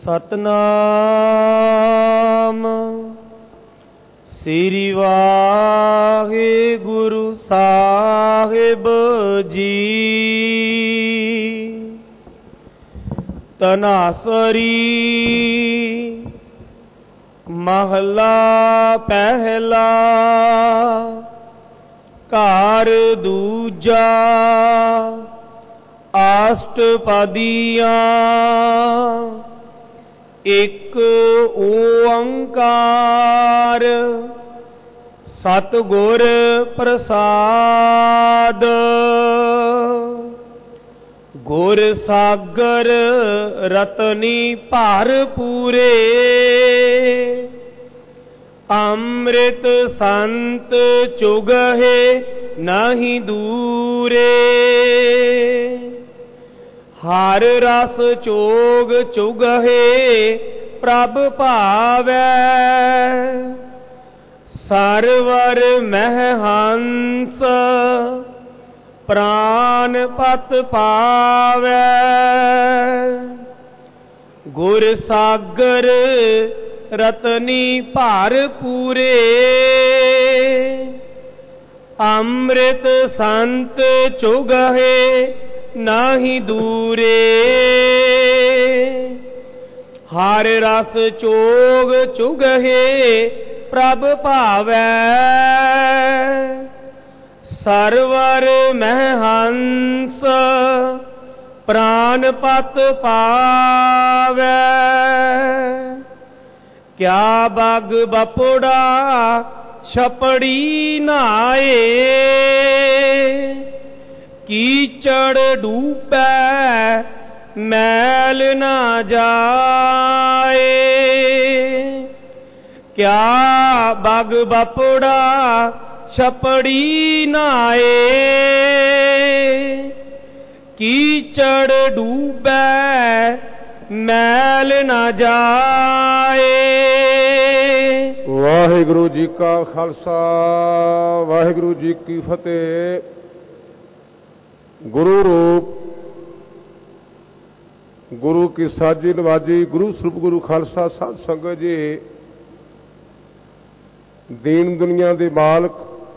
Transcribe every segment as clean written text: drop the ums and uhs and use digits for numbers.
ਸਤਨਾਮ ਸ੍ਰੀ ਵਾਹਿਗੁਰੂ ਸਾਹਿਬ ਜੀ। ਤਨਾਸਰੀ ਮਹਲਾ ਪਹਿਲਾ ਘਰ ਦੂਜਾ ਅਸ਼ਟਪਦੀਆਂ। ਇੱਕ ਓੰਕਾਰ ਸਤਿਗੁਰ ਪ੍ਰਸਾਦ। ਗੁਰ ਸਾਗਰ ਰਤਨੀ ਭਰਪੂਰੇ ਅੰਮ੍ਰਿਤ ਸੰਤ ਚੁਗਹਿ ਨਾਹੀ ਦੂਰੇ। ਹਰ ਰਸ ਚੋਗ ਚੁਗਹਿ ਪ੍ਰਭ ਭਾਵੈ ਸਰਵਰ ਮਹਿ ਹੰਸ ਪ੍ਰਾਨ ਪਤ ਪਾਵੈ। ਗੁਰ ਸਾਗਰ ਰਤਨੀ ਭਰਪੂਰੇ ਅੰਮ੍ਰਿਤ ਸੰਤ ਚੁਗਹਿ ਨਾਹੀ ਦੂਰੇ। ਹਰ ਰਸ ਚੋਗ ਚੁਗਹਿ ਪ੍ਰਭ ਭਾਵੈ ਸਰਵਰ ਮਹਿ ਹੰਸ ਪ੍ਰਾਨ ਪਤ ਪਾਵੈ। ਕਿਆ ਬਗ ਬਪੁੜਾ ਛਪੜੀ ਨਾਏ ਕੀਚੜ ਡੂਬੈ ਮੈਲ ਨਾ ਜਾਏ। ਕਿਆ ਬਗ ਬਪੁੜਾ ਛਪੜੀ ਨਾਏ ਕੀਚੜ ਡੂਬੈ ਮੈਲ ਨਾ ਜਾਏ। ਵਾਹਿਗੁਰੂ ਜੀ ਕਾ ਖਾਲਸਾ ਵਾਹਿਗੁਰੂ ਜੀ ਕੀ ਫਤਿਹ। ਗੁਰੂ ਰੂਪ ਗੁਰੂ ਕੀ ਸਾਜੀ ਨਵਾਜੀ ਗੁਰੂ ਸਰੂਪ ਗੁਰੂ ਖਾਲਸਾ ਸਾਧ ਸੰਗਤ ਜੀ। ਦੀਨ ਦੁਨੀਆ ਦੇ ਮਾਲਕ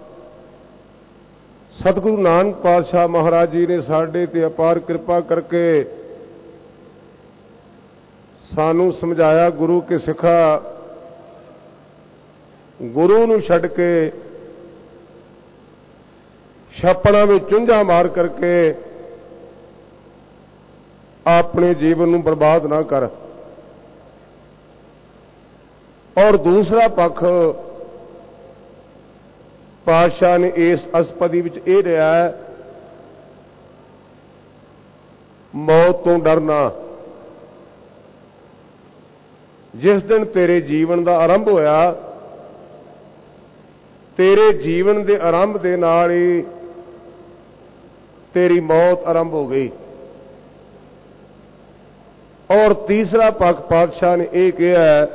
ਸਤਿਗੁਰੂ ਨਾਨਕ ਪਾਤਸ਼ਾਹ ਮਹਾਰਾਜ ਜੀ ਨੇ ਸਾਡੇ ਤੇ ਅਪਾਰ ਕਿਰਪਾ ਕਰਕੇ ਸਾਨੂੰ ਸਮਝਾਇਆ ਗੁਰੂ ਕੇ ਸਿੱਖਾ। ਗੁਰੂ ਨੂੰ ਛੱਡ ਕੇ ਛਾਪੜਾਂ ਵਿੱਚ ਚੁੰਝਾਂ ਮਾਰ ਕਰਕੇ ਆਪਣੇ ਜੀਵਨ ਨੂੰ ਬਰਬਾਦ ਨਾ ਕਰ। ਔਰ ਦੂਸਰਾ ਪੱਖ ਪਾਤਸ਼ਾਹ ਨੇ ਇਸ ਅਸਪਦੀ ਵਿੱਚ ਇਹ ਰਿਹਾ ਹੈ, ਮੌਤ ਤੋਂ ਡਰਨਾ। ਜਿਸ ਦਿਨ ਤੇਰੇ ਜੀਵਨ ਦਾ ਆਰੰਭ ਹੋਇਆ, ਤੇਰੇ ਜੀਵਨ ਦੇ ਆਰੰਭ ਦੇ ਨਾਲ ਹੀ ਤੇਰੀ ਮੌਤ ਆਰੰਭ ਹੋ ਗਈ। ਔਰ ਤੀਸਰਾ ਪੱਖ ਪਾਤਸ਼ਾਹ ਨੇ ਇਹ ਕਿਹਾ,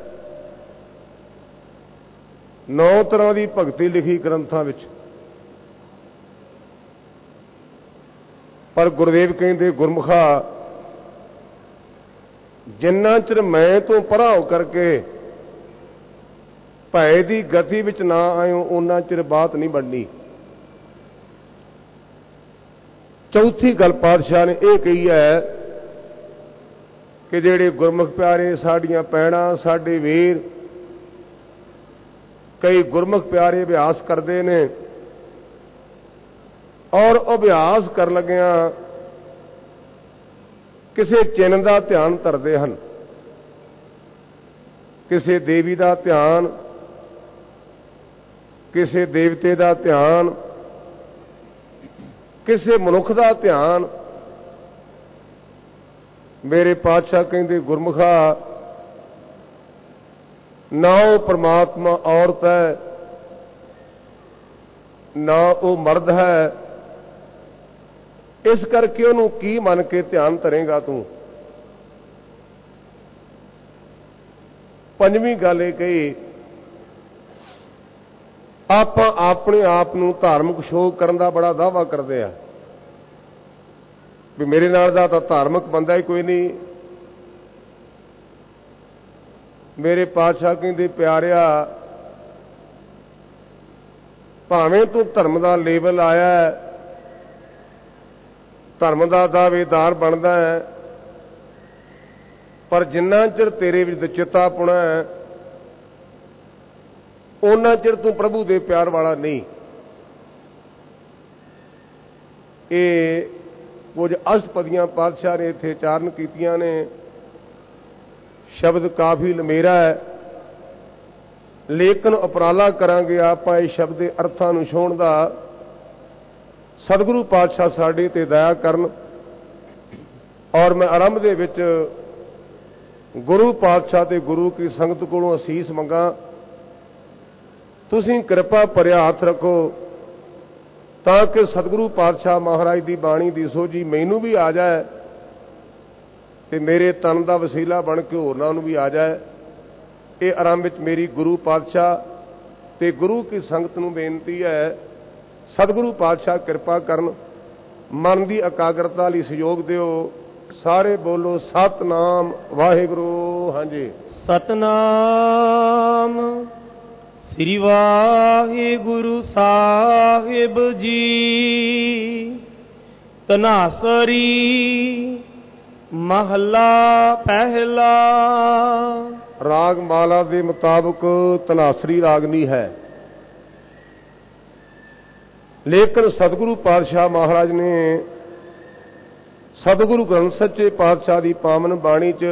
9 ਤਰ੍ਹਾਂ ਦੀ ਭਗਤੀ ਲਿਖੀ ਗ੍ਰੰਥਾਂ ਵਿੱਚ, ਪਰ ਗੁਰਦੇਵ ਕਹਿੰਦੇ ਗੁਰਮੁਖਾ ਜਿੰਨਾ ਚਿਰ ਮੈਂ ਤੋਂ ਪਰਾਂ ਹੋ ਕਰਕੇ ਭੈ ਦੀ ਗਤੀ ਵਿੱਚ ਨਾ ਆਇਓ ਉਹਨਾਂ ਚਿਰ ਬਾਤ ਨਹੀਂ ਬਣਨੀ। ਚੌਥੀ ਗੱਲ ਪਾਤਸ਼ਾਹ ਨੇ ਇਹ ਕਹੀ ਹੈ ਕਿ ਜਿਹੜੇ ਗੁਰਮੁਖ ਪਿਆਰੇ ਸਾਡੀਆਂ ਭੈਣਾਂ ਸਾਡੇ ਵੀਰ, ਕਈ ਗੁਰਮੁਖ ਪਿਆਰੇ ਅਭਿਆਸ ਕਰਦੇ ਨੇ ਔਰ ਅਭਿਆਸ ਕਰਨ ਲੱਗਿਆਂ ਕਿਸੇ ਚਿੰਨ੍ਹ ਦਾ ਧਿਆਨ ਧਰਦੇ ਹਨ, ਕਿਸੇ ਦੇਵੀ ਦਾ ਧਿਆਨ, ਕਿਸੇ ਦੇਵਤੇ ਦਾ ਧਿਆਨ, ਕਿਸੇ ਮਨੁੱਖ ਦਾ ਧਿਆਨ। ਮੇਰੇ ਪਾਤਸ਼ਾਹ ਕਹਿੰਦੇ ਗੁਰਮੁਖਾ ਨਾ ਉਹ ਪਰਮਾਤਮਾ ਔਰਤ ਹੈ, ਨਾ ਉਹ ਮਰਦ ਹੈ, ਇਸ ਕਰਕੇ ਉਹਨੂੰ ਕੀ ਮੰਨ ਕੇ ਧਿਆਨ ਧਰੇਗਾ ਤੂੰ। ਪੰਜਵੀਂ ਗੱਲ ਇਹ ਕਹੀ, ਆਪਾਂ ਆਪਣੇ ਆਪ ਨੂੰ ਧਾਰਮਿਕ ਸ਼ੋਅ ਕਰਨ ਦਾ ਬੜਾ ਦਾਅਵਾ ਕਰਦੇ ਆ ਵੀ ਮੇਰੇ ਨਾਲ ਦਾ ਤਾਂ ਧਾਰਮਿਕ ਬੰਦਾ ਹੀ ਕੋਈ ਨਹੀਂ, मेरे पातशाह कहते प्यारिया भावें तू धर्म का लेवल आया है, धर्म का दावेदार बनता है, पर जिन्ना चिर तेरे विच चितापुणा है उन्ना चिर तू प्रभु दे प्यार वाला नहीं। ये कुछ अष्टपदियां पातशाह ने इत्थे चारण कीतियां ने। शब्द काफी लमेरा है, लेकिन उपराला करांगे आपां इस शब्द के अर्थां नूं छोहण दा। सतगुरु पातशाह साडे ते दया करन। और मैं आरंभ दे विच गुरु पातशाह ते गुरु की संगत कोलों असीस मंगा, तुसीं कृपा भरिया हथ रखो ताकि सतगुरु पातशाह महाराज की बाणी की सोझी मैनू भी आ जाए ते मेरे तन का वसीला बन के होरनां नूं भी आ जाए। ये आरंभ विच मेरी गुरु पातशाह ते गुरु की संगत नूं बेनती है, सतगुरु पातशाह कृपा करन, मन की एकाग्रता लई सहयोग दिओ। सारे बोलो सतनाम वाहिगुरू। हाँ जी, सतनाम श्री वाहिगुरु साहिब जी। तनासरी महला पहला। राग माला के मुताबिक तनासरी रागनी है, लेकिन सतगुरु पातशाह महाराज ने सतगुरु ग्रंथ सच्चे पातशाह की पावन बाणी च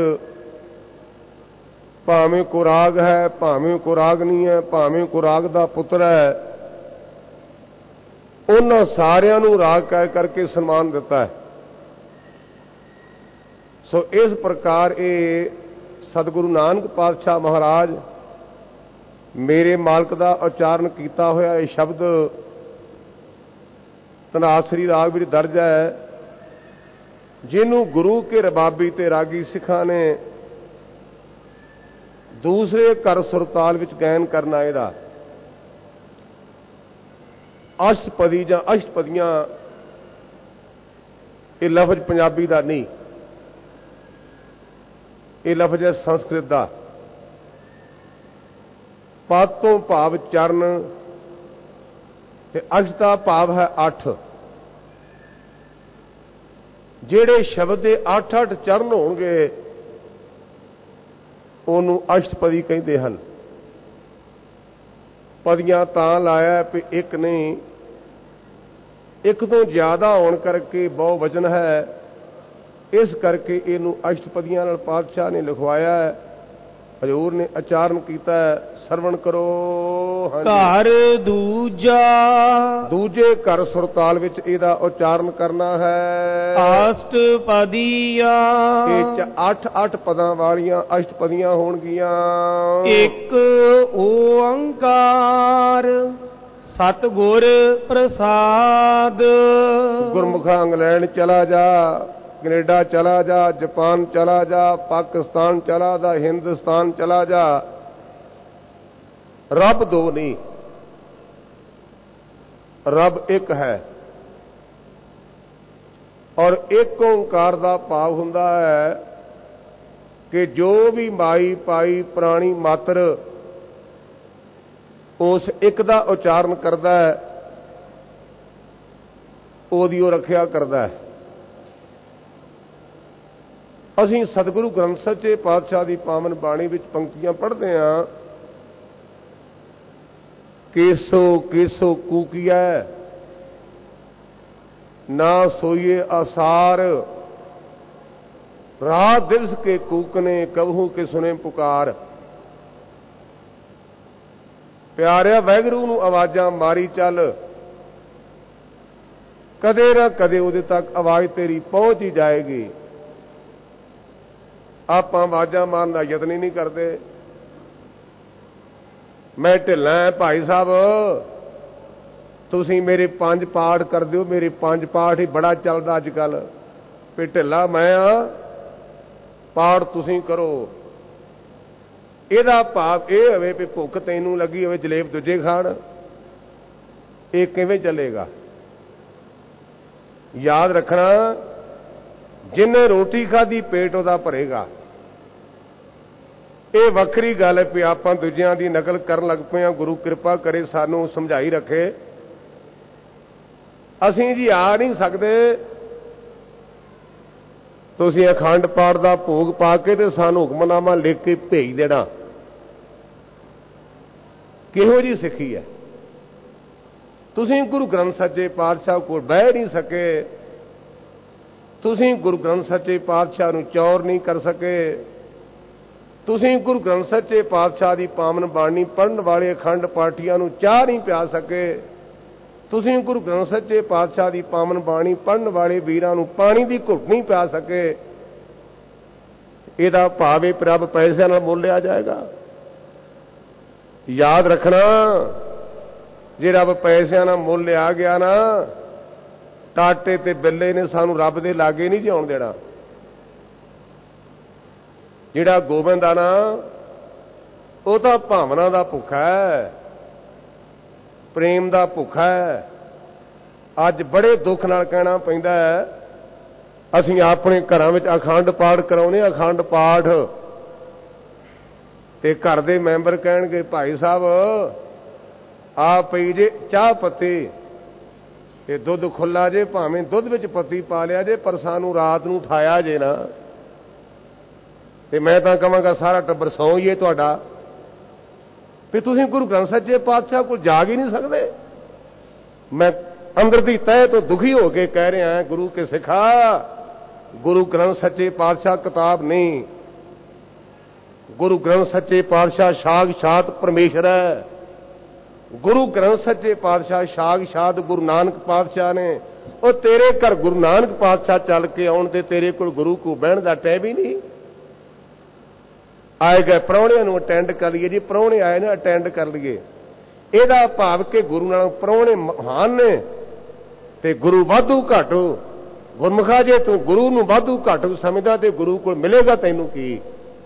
भावें को राग है, भावें को राग नहीं है, भावें को राग का पुत्र है, उन्होंने सारियां नूं राग कह करके सन्मान दिता है। सो इस प्रकार ये सतगुरु नानक पातशाह महाराज मेरे मालक का उच्चारण किया होया ये शब्द तनासरी राग विच दर्ज है, जिन्हों गुरु के रबाबी ते रागी सिखा ने दूसरे कर सुरताल विच गायन करना। इहदा अष्टपदी जां अष्टपदियां ये लफज पंजाबी का नहीं, ये लफज है संस्कृत का। पद तो भाव चरण ते अष्ट का भाव है 8। ਜਿਹੜੇ शब्द के 8-8 चरण होणगे ਉਹਨੂੰ अष्टपदी कहते हैं। पदियां तां लाया भी एक नहीं, एक तो ज्यादा होने करके बहु वचन है, इस करके इनू अष्टपदियां नाल पातशाह ने लिखवाया है। हजूर ने उच्चारण किया है, सरवण करो। घर दूजा दूजे घर सुरताल विच इहदा उच्चारण करना है। अष्टपदिया 8-8 पदां वालियां अष्टपदियां होणगियां। एक ओंकार सतगुर प्रसाद। गुरमुखा इंग्लैंड चला जा, कनेडा चला जा, जापान चला जा, पाकिस्तान चला जा, हिंदुस्तान चला जा, रब दो नहीं, रब एक है। और एक ओंकार का भाव हुंदा है कि जो भी माई पाई प्राणी मात्र उस एक का उच्चारण करता है, ओदी ओ रखिया करता है। असीं सतगुरु ग्रंथ सच्चे पातशाह की पावन बाणी विच पंक्तियां पढ़ते हैं। केसो केसो कूकिया ना सोइए आसार, रात दिवस के कूकने कबहू के सुने पुकार। प्यारिया वैगुरू नूं आवाज़ां मारी चल, कदे ना कदे उहदे तक आवाज़ तेरी पहुंच ही जाएगी। आप आवाज़ां मारन का यत्न ही नहीं करते। मैं ढिला है भाई साहब, तुसीं मेरे 5 पाठ कर दिओ, मेरे 5 पाठ ही बड़ा चलदा अजकल, भी ढिला मैं आ, पाठ तुसीं करो। ਇਹਦਾ ਭਾਵ ਇਹ ਹੋਵੇ ਵੀ ਭੁੱਖ ਤੈਨੂੰ ਲੱਗੀ ਹੋਵੇ, ਜਲੇਬ ਦੂਜੇ ਖਾਣ, ਇਹ ਕਿਵੇਂ ਚੱਲੇਗਾ? याद रखना, जिन्हें रोटी खाधी पेट ਉਹਦਾ ਭਰੇਗਾ। ਇਹ ਵੱਖਰੀ ਗੱਲ ਹੈ ਵੀ ਆਪਾਂ ਦੂਜਿਆਂ ਦੀ ਨਕਲ ਕਰਨ ਲੱਗ ਪਏ ਹਾਂ। ਗੁਰੂ ਕਿਰਪਾ ਕਰੇ ਸਾਨੂੰ ਸਮਝਾਈ ਰੱਖੇ। ਅਸੀਂ ਜੀ ਆ ਨਹੀਂ ਸਕਦੇ। ਤੁਸੀਂ ਅਖੰਡ ਪਾਠ ਦਾ ਭੋਗ ਪਾ ਕੇ ਤੇ ਸਾਨੂੰ ਹੁਕਮਨਾਮਾ ਲਿਖ ਕੇ ਭੇਜ ਦੇਣਾ। ਕਿਹੋ ਜੀ ਸਿੱਖੀ ਹੈ? ਤੁਸੀਂ ਗੁਰੂ ਗ੍ਰੰਥ ਸੱਚੇ ਪਾਤਸ਼ਾਹ ਕੋਲ ਬਹਿ ਨਹੀਂ ਸਕੇ। ਤੁਸੀਂ ਗੁਰੂ ਗ੍ਰੰਥ ਸੱਚੇ ਪਾਤਸ਼ਾਹ ਨੂੰ ਚੌਰ ਨਹੀਂ ਕਰ ਸਕੇ। ਤੁਸੀਂ ਗੁਰੂ ਗ੍ਰੰਥ ਸੱਚੇ ਪਾਤਸ਼ਾਹ ਦੀ ਪਾਵਨ ਬਾਣੀ ਪੜ੍ਹਨ ਵਾਲੇ ਅਖੰਡ ਪਾਠੀਆਂ ਨੂੰ ਚਾਹ ਨਹੀਂ ਪਿਆ ਸਕੇ। ਤੁਸੀਂ ਗੁਰੂ ਗ੍ਰੰਥ ਸੱਚੇ ਪਾਤਸ਼ਾਹ ਦੀ ਪਾਵਨ ਬਾਣੀ ਪੜ੍ਹਨ ਵਾਲੇ ਵੀਰਾਂ ਨੂੰ ਪਾਣੀ ਦੀ ਘੁੱਟ ਨਹੀਂ ਪਿਆ ਸਕੇ। ਇਹਦਾ ਭਾਵ ਇਹ ਪ੍ਰਭ ਪੈਸਿਆਂ ਨਾਲ ਮੋਲਿਆ ਜਾਏਗਾ। ਯਾਦ ਰੱਖਣਾ, ਜੇ ਰੱਬ ਪੈਸਿਆਂ ਨਾਲ ਮੁੱਲ ਲਿਆ ਗਿਆ ਨਾ, ਟਾਟੇ ਤੇ ਬਿੱਲੇ ਨੇ ਸਾਨੂੰ ਰੱਬ ਦੇ ਲਾਗੇ ਨਹੀਂ ਜਿਉਣ ਦੇਣਾ। ਜਿਹੜਾ ਗੋਬਿੰਦ ਆ ਨਾ, ਉਹ ਤਾਂ ਭਾਵਨਾ ਦਾ ਭੁੱਖਾ ਹੈ, ਪ੍ਰੇਮ ਦਾ ਭੁੱਖਾ ਹੈ। ਅੱਜ ਬੜੇ ਦੁੱਖ ਨਾਲ ਕਹਿਣਾ ਪੈਂਦਾ ਹੈ, ਅਸੀਂ ਆਪਣੇ ਘਰਾਂ ਵਿੱਚ ਅਖੰਡ ਪਾਠ ਕਰਾਉਨੇ। ਅਖੰਡ ਪਾਠ ਤੇ ਘਰ ਦੇ ਮੈਂਬਰ ਕਹਿਣਗੇ ਭਾਈ ਸਾਹਿਬ ਆ ਪਈ ਜੇ ਚਾਹ ਪੱਤੀ, ਇਹ ਦੁੱਧ ਖੁੱਲਾ ਜੇ, ਭਾਵੇਂ ਦੁੱਧ ਵਿੱਚ ਪੱਤੀ ਪਾ ਲਿਆ ਜੇ, ਪਰ ਸਾਨੂੰ ਰਾਤ ਨੂੰ ਉਠਾਇਆ ਜੇ ਨਾ। ਤੇ ਮੈਂ ਤਾਂ ਕਹਾਂਗਾ ਸਾਰਾ ਟੱਬਰ ਸੌਂ ਹੀ ਤੁਹਾਡਾ, ਵੀ ਤੁਸੀਂ ਗੁਰੂ ਗ੍ਰੰਥ ਸੱਚੇ ਪਾਤਸ਼ਾਹ ਕੋਲ ਜਾਗ ਹੀ ਨਹੀਂ ਸਕਦੇ। ਮੈਂ ਅੰਦਰ ਦੀ ਤਹਿ ਤੋਂ ਦੁਖੀ ਹੋ ਕੇ ਕਹਿ ਰਿਹਾ, ਗੁਰੂ ਕੇ ਸਿੱਖਾ, ਗੁਰੂ ਗ੍ਰੰਥ ਸੱਚੇ ਪਾਤਸ਼ਾਹ ਕਿਤਾਬ ਨਹੀਂ। ਗੁਰੂ ਗ੍ਰੰਥ ਸੱਚੇ ਪਾਤਸ਼ਾਹ ਸਾਖਸ਼ਾਤ ਪਰਮੇਸ਼ਰ ਹੈ। ਗੁਰੂ ਗ੍ਰੰਥ ਸੱਚੇ ਪਾਤਸ਼ਾਹ ਸਾਖਸ਼ਾਤ ਗੁਰੂ ਨਾਨਕ ਪਾਤਸ਼ਾਹ ਨੇ। ਉਹ ਤੇਰੇ ਘਰ ਗੁਰੂ ਨਾਨਕ ਪਾਤਸ਼ਾਹ ਚੱਲ ਕੇ ਆਉਣ ਤੇ ਤੇਰੇ ਕੋਲ ਗੁਰੂ ਕੋ ਬਹਿਣ ਦਾ ਟਾਈਮ ਹੀ ਨਹੀਂ। ਆਏ ਗਏ ਪ੍ਰਾਹੁਣਿਆਂ ਨੂੰ ਅਟੈਂਡ ਕਰ ਲਈਏ ਜੀ, ਪ੍ਰਾਹੁਣੇ ਆਏ ਨੇ ਅਟੈਂਡ ਕਰ ਲਈਏ। ਇਹਦਾ ਭਾਵ ਕਿ ਗੁਰੂ ਨਾਲ ਪ੍ਰਾਹੁਣੇ ਮਹਾਨ ਨੇ ਤੇ ਗੁਰੂ ਵਾਧੂ ਘਾਟੂ। ਗੁਰਮੁਖਾ ਜੇ ਤੂੰ ਗੁਰੂ ਨੂੰ ਵਾਧੂ ਘਾਟੂ ਸਮਝਦਾ ਤੇ ਗੁਰੂ ਕੋਲ ਮਿਲੇਗਾ ਤੈਨੂੰ ਕੀ?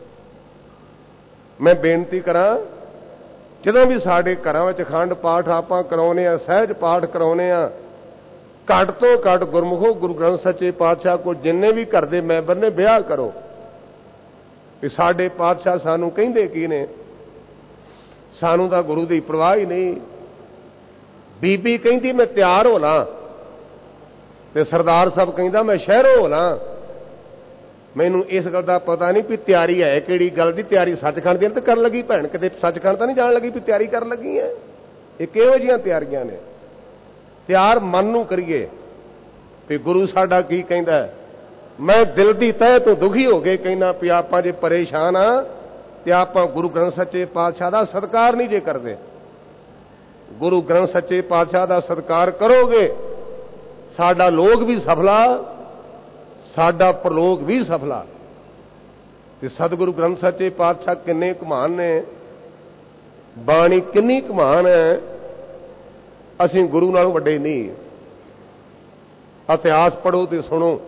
ਮੈਂ ਬੇਨਤੀ ਕਰਾਂ, ਜਦੋਂ ਵੀ ਸਾਡੇ ਘਰਾਂ ਵਿੱਚ ਅਖੰਡ ਪਾਠ ਆਪਾਂ ਕਰਾਉਨੇ ਆ, ਸਹਿਜ ਪਾਠ ਕਰਾਉਨੇ ਆ, ਘੱਟ ਤੋਂ ਘੱਟ ਗੁਰਮੁਖੋ ਗੁਰੂ ਗ੍ਰੰਥ ਸੱਚੇ ਪਾਤਸ਼ਾਹ ਕੋਲ ਜਿੰਨੇ ਵੀ ਘਰ ਦੇ ਮੈਂਬਰ ਨੇ ਵਿਆਹ ਕਰੋ ਵੀ ਸਾਡੇ ਪਾਤਸ਼ਾਹ ਸਾਨੂੰ ਕਹਿੰਦੇ ਕੀ ਨੇ। ਸਾਨੂੰ ਤਾਂ ਗੁਰੂ ਦੀ ਪਰਵਾਹ ਹੀ ਨਹੀਂ। ਬੀਬੀ ਕਹਿੰਦੀ ਮੈਂ ਤਿਆਰ ਹੋ ਲਾਂ ਤੇ ਸਰਦਾਰ ਸਾਹਿਬ ਕਹਿੰਦਾ ਮੈਂ ਸ਼ਹਿਰੋਂ ਹੋ ਲਾਂ। ਮੈਨੂੰ ਇਸ ਗੱਲ ਦਾ ਪਤਾ ਨਹੀਂ ਵੀ ਤਿਆਰੀ ਹੈ ਕਿਹੜੀ ਗੱਲ ਦੀ। ਤਿਆਰੀ ਸੱਚਖੰਡ ਦੀ ਤਾਂ ਕਰਨ ਲੱਗੀ ਭੈਣ, ਕਿਤੇ ਸੱਚਖੰਡ ਤਾਂ ਨਹੀਂ ਜਾਣ ਲੱਗੀ ਵੀ ਤਿਆਰੀ ਕਰਨ ਲੱਗੀ ਹੈ। ਇਹ ਕਿਹੋ ਜਿਹੀਆਂ ਤਿਆਰੀਆਂ ਨੇ? ਤਿਆਰ ਮਨ ਨੂੰ ਕਰੀਏ ਵੀ ਗੁਰੂ ਸਾਡਾ ਕੀ ਕਹਿੰਦਾ। ਮੈਂ ਦਿਲ ਦੀ ਤਹਿ ਤੋਂ ਦੁਖੀ ਹੋ ਕੇ ਕਹਿਣਾ ਵੀ ਆਪਾਂ ਜੇ ਪਰੇਸ਼ਾਨ ਆ ਤੇ ਆਪਾਂ ਗੁਰੂ ਗ੍ਰੰਥ ਸੱਚੇ ਪਾਤਸ਼ਾਹ ਦਾ ਸਤਿਕਾਰ ਨਹੀਂ ਜੇ ਕਰਦੇ। ਗੁਰੂ ਗ੍ਰੰਥ ਸੱਚੇ ਪਾਤਸ਼ਾਹ ਦਾ ਸਤਿਕਾਰ ਕਰੋਗੇ, ਸਾਡਾ ਲੋਕ ਵੀ ਸਫਲਾ, ਸਾਡਾ ਪ੍ਰਲੋਕ ਵੀ ਸਫਲਾ। ਤੇ ਸਤਿਗੁਰੂ ਗ੍ਰੰਥ ਸੱਚੇ ਪਾਤਸ਼ਾਹ ਕਿੰਨੇ ਕਮਾਨ ਨੇ, ਬਾਣੀ ਕਿੰਨੀ ਕਮਾਨ ਹੈ। ਅਸੀਂ ਗੁਰੂ ਨਾਲੋਂ ਵੱਡੇ ਨਹੀਂ। ਇਤਿਹਾਸ ਪੜ੍ਹੋ ਤੇ ਸੁਣੋ।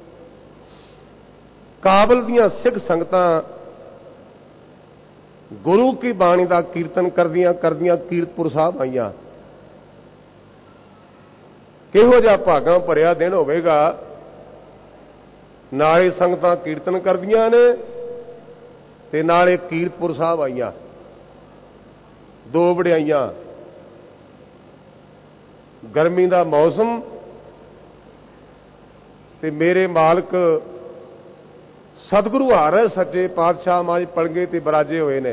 ਕਾਬਲ ਦੀਆਂ ਸਿੱਖ ਸੰਗਤਾਂ ਗੁਰੂ ਕੀ ਬਾਣੀ ਦਾ ਕੀਰਤਨ ਕਰਦੀਆਂ ਕਰਦੀਆਂ ਕੀਰਤਪੁਰ ਸਾਹਿਬ ਆਈਆਂ। ਕਿਹੋ ਜਿਹਾ ਭਾਗਾਂ ਭਰਿਆ ਦਿਨ ਹੋਵੇਗਾ। ਨਾਲੇ ਸੰਗਤਾਂ ਕੀਰਤਨ ਕਰਦੀਆਂ ਨੇ ਤੇ ਨਾਲੇ ਕੀਰਤਪੁਰ ਸਾਹਿਬ ਆਈਆਂ। ਦੋ ਵਡਿਆਈਆਂ। ਗਰਮੀ ਦਾ ਮੌਸਮ ਤੇ ਮੇਰੇ ਮਾਲਕ ਸਤਿਗੁਰੂ ਹਾਰੇ ਸੱਚੇ ਪਾਤਸ਼ਾਹ ਮਾਝ ਪਲਗੇ ਤੇ ਬਰਾਜੇ ਹੋਏ ਨੇ।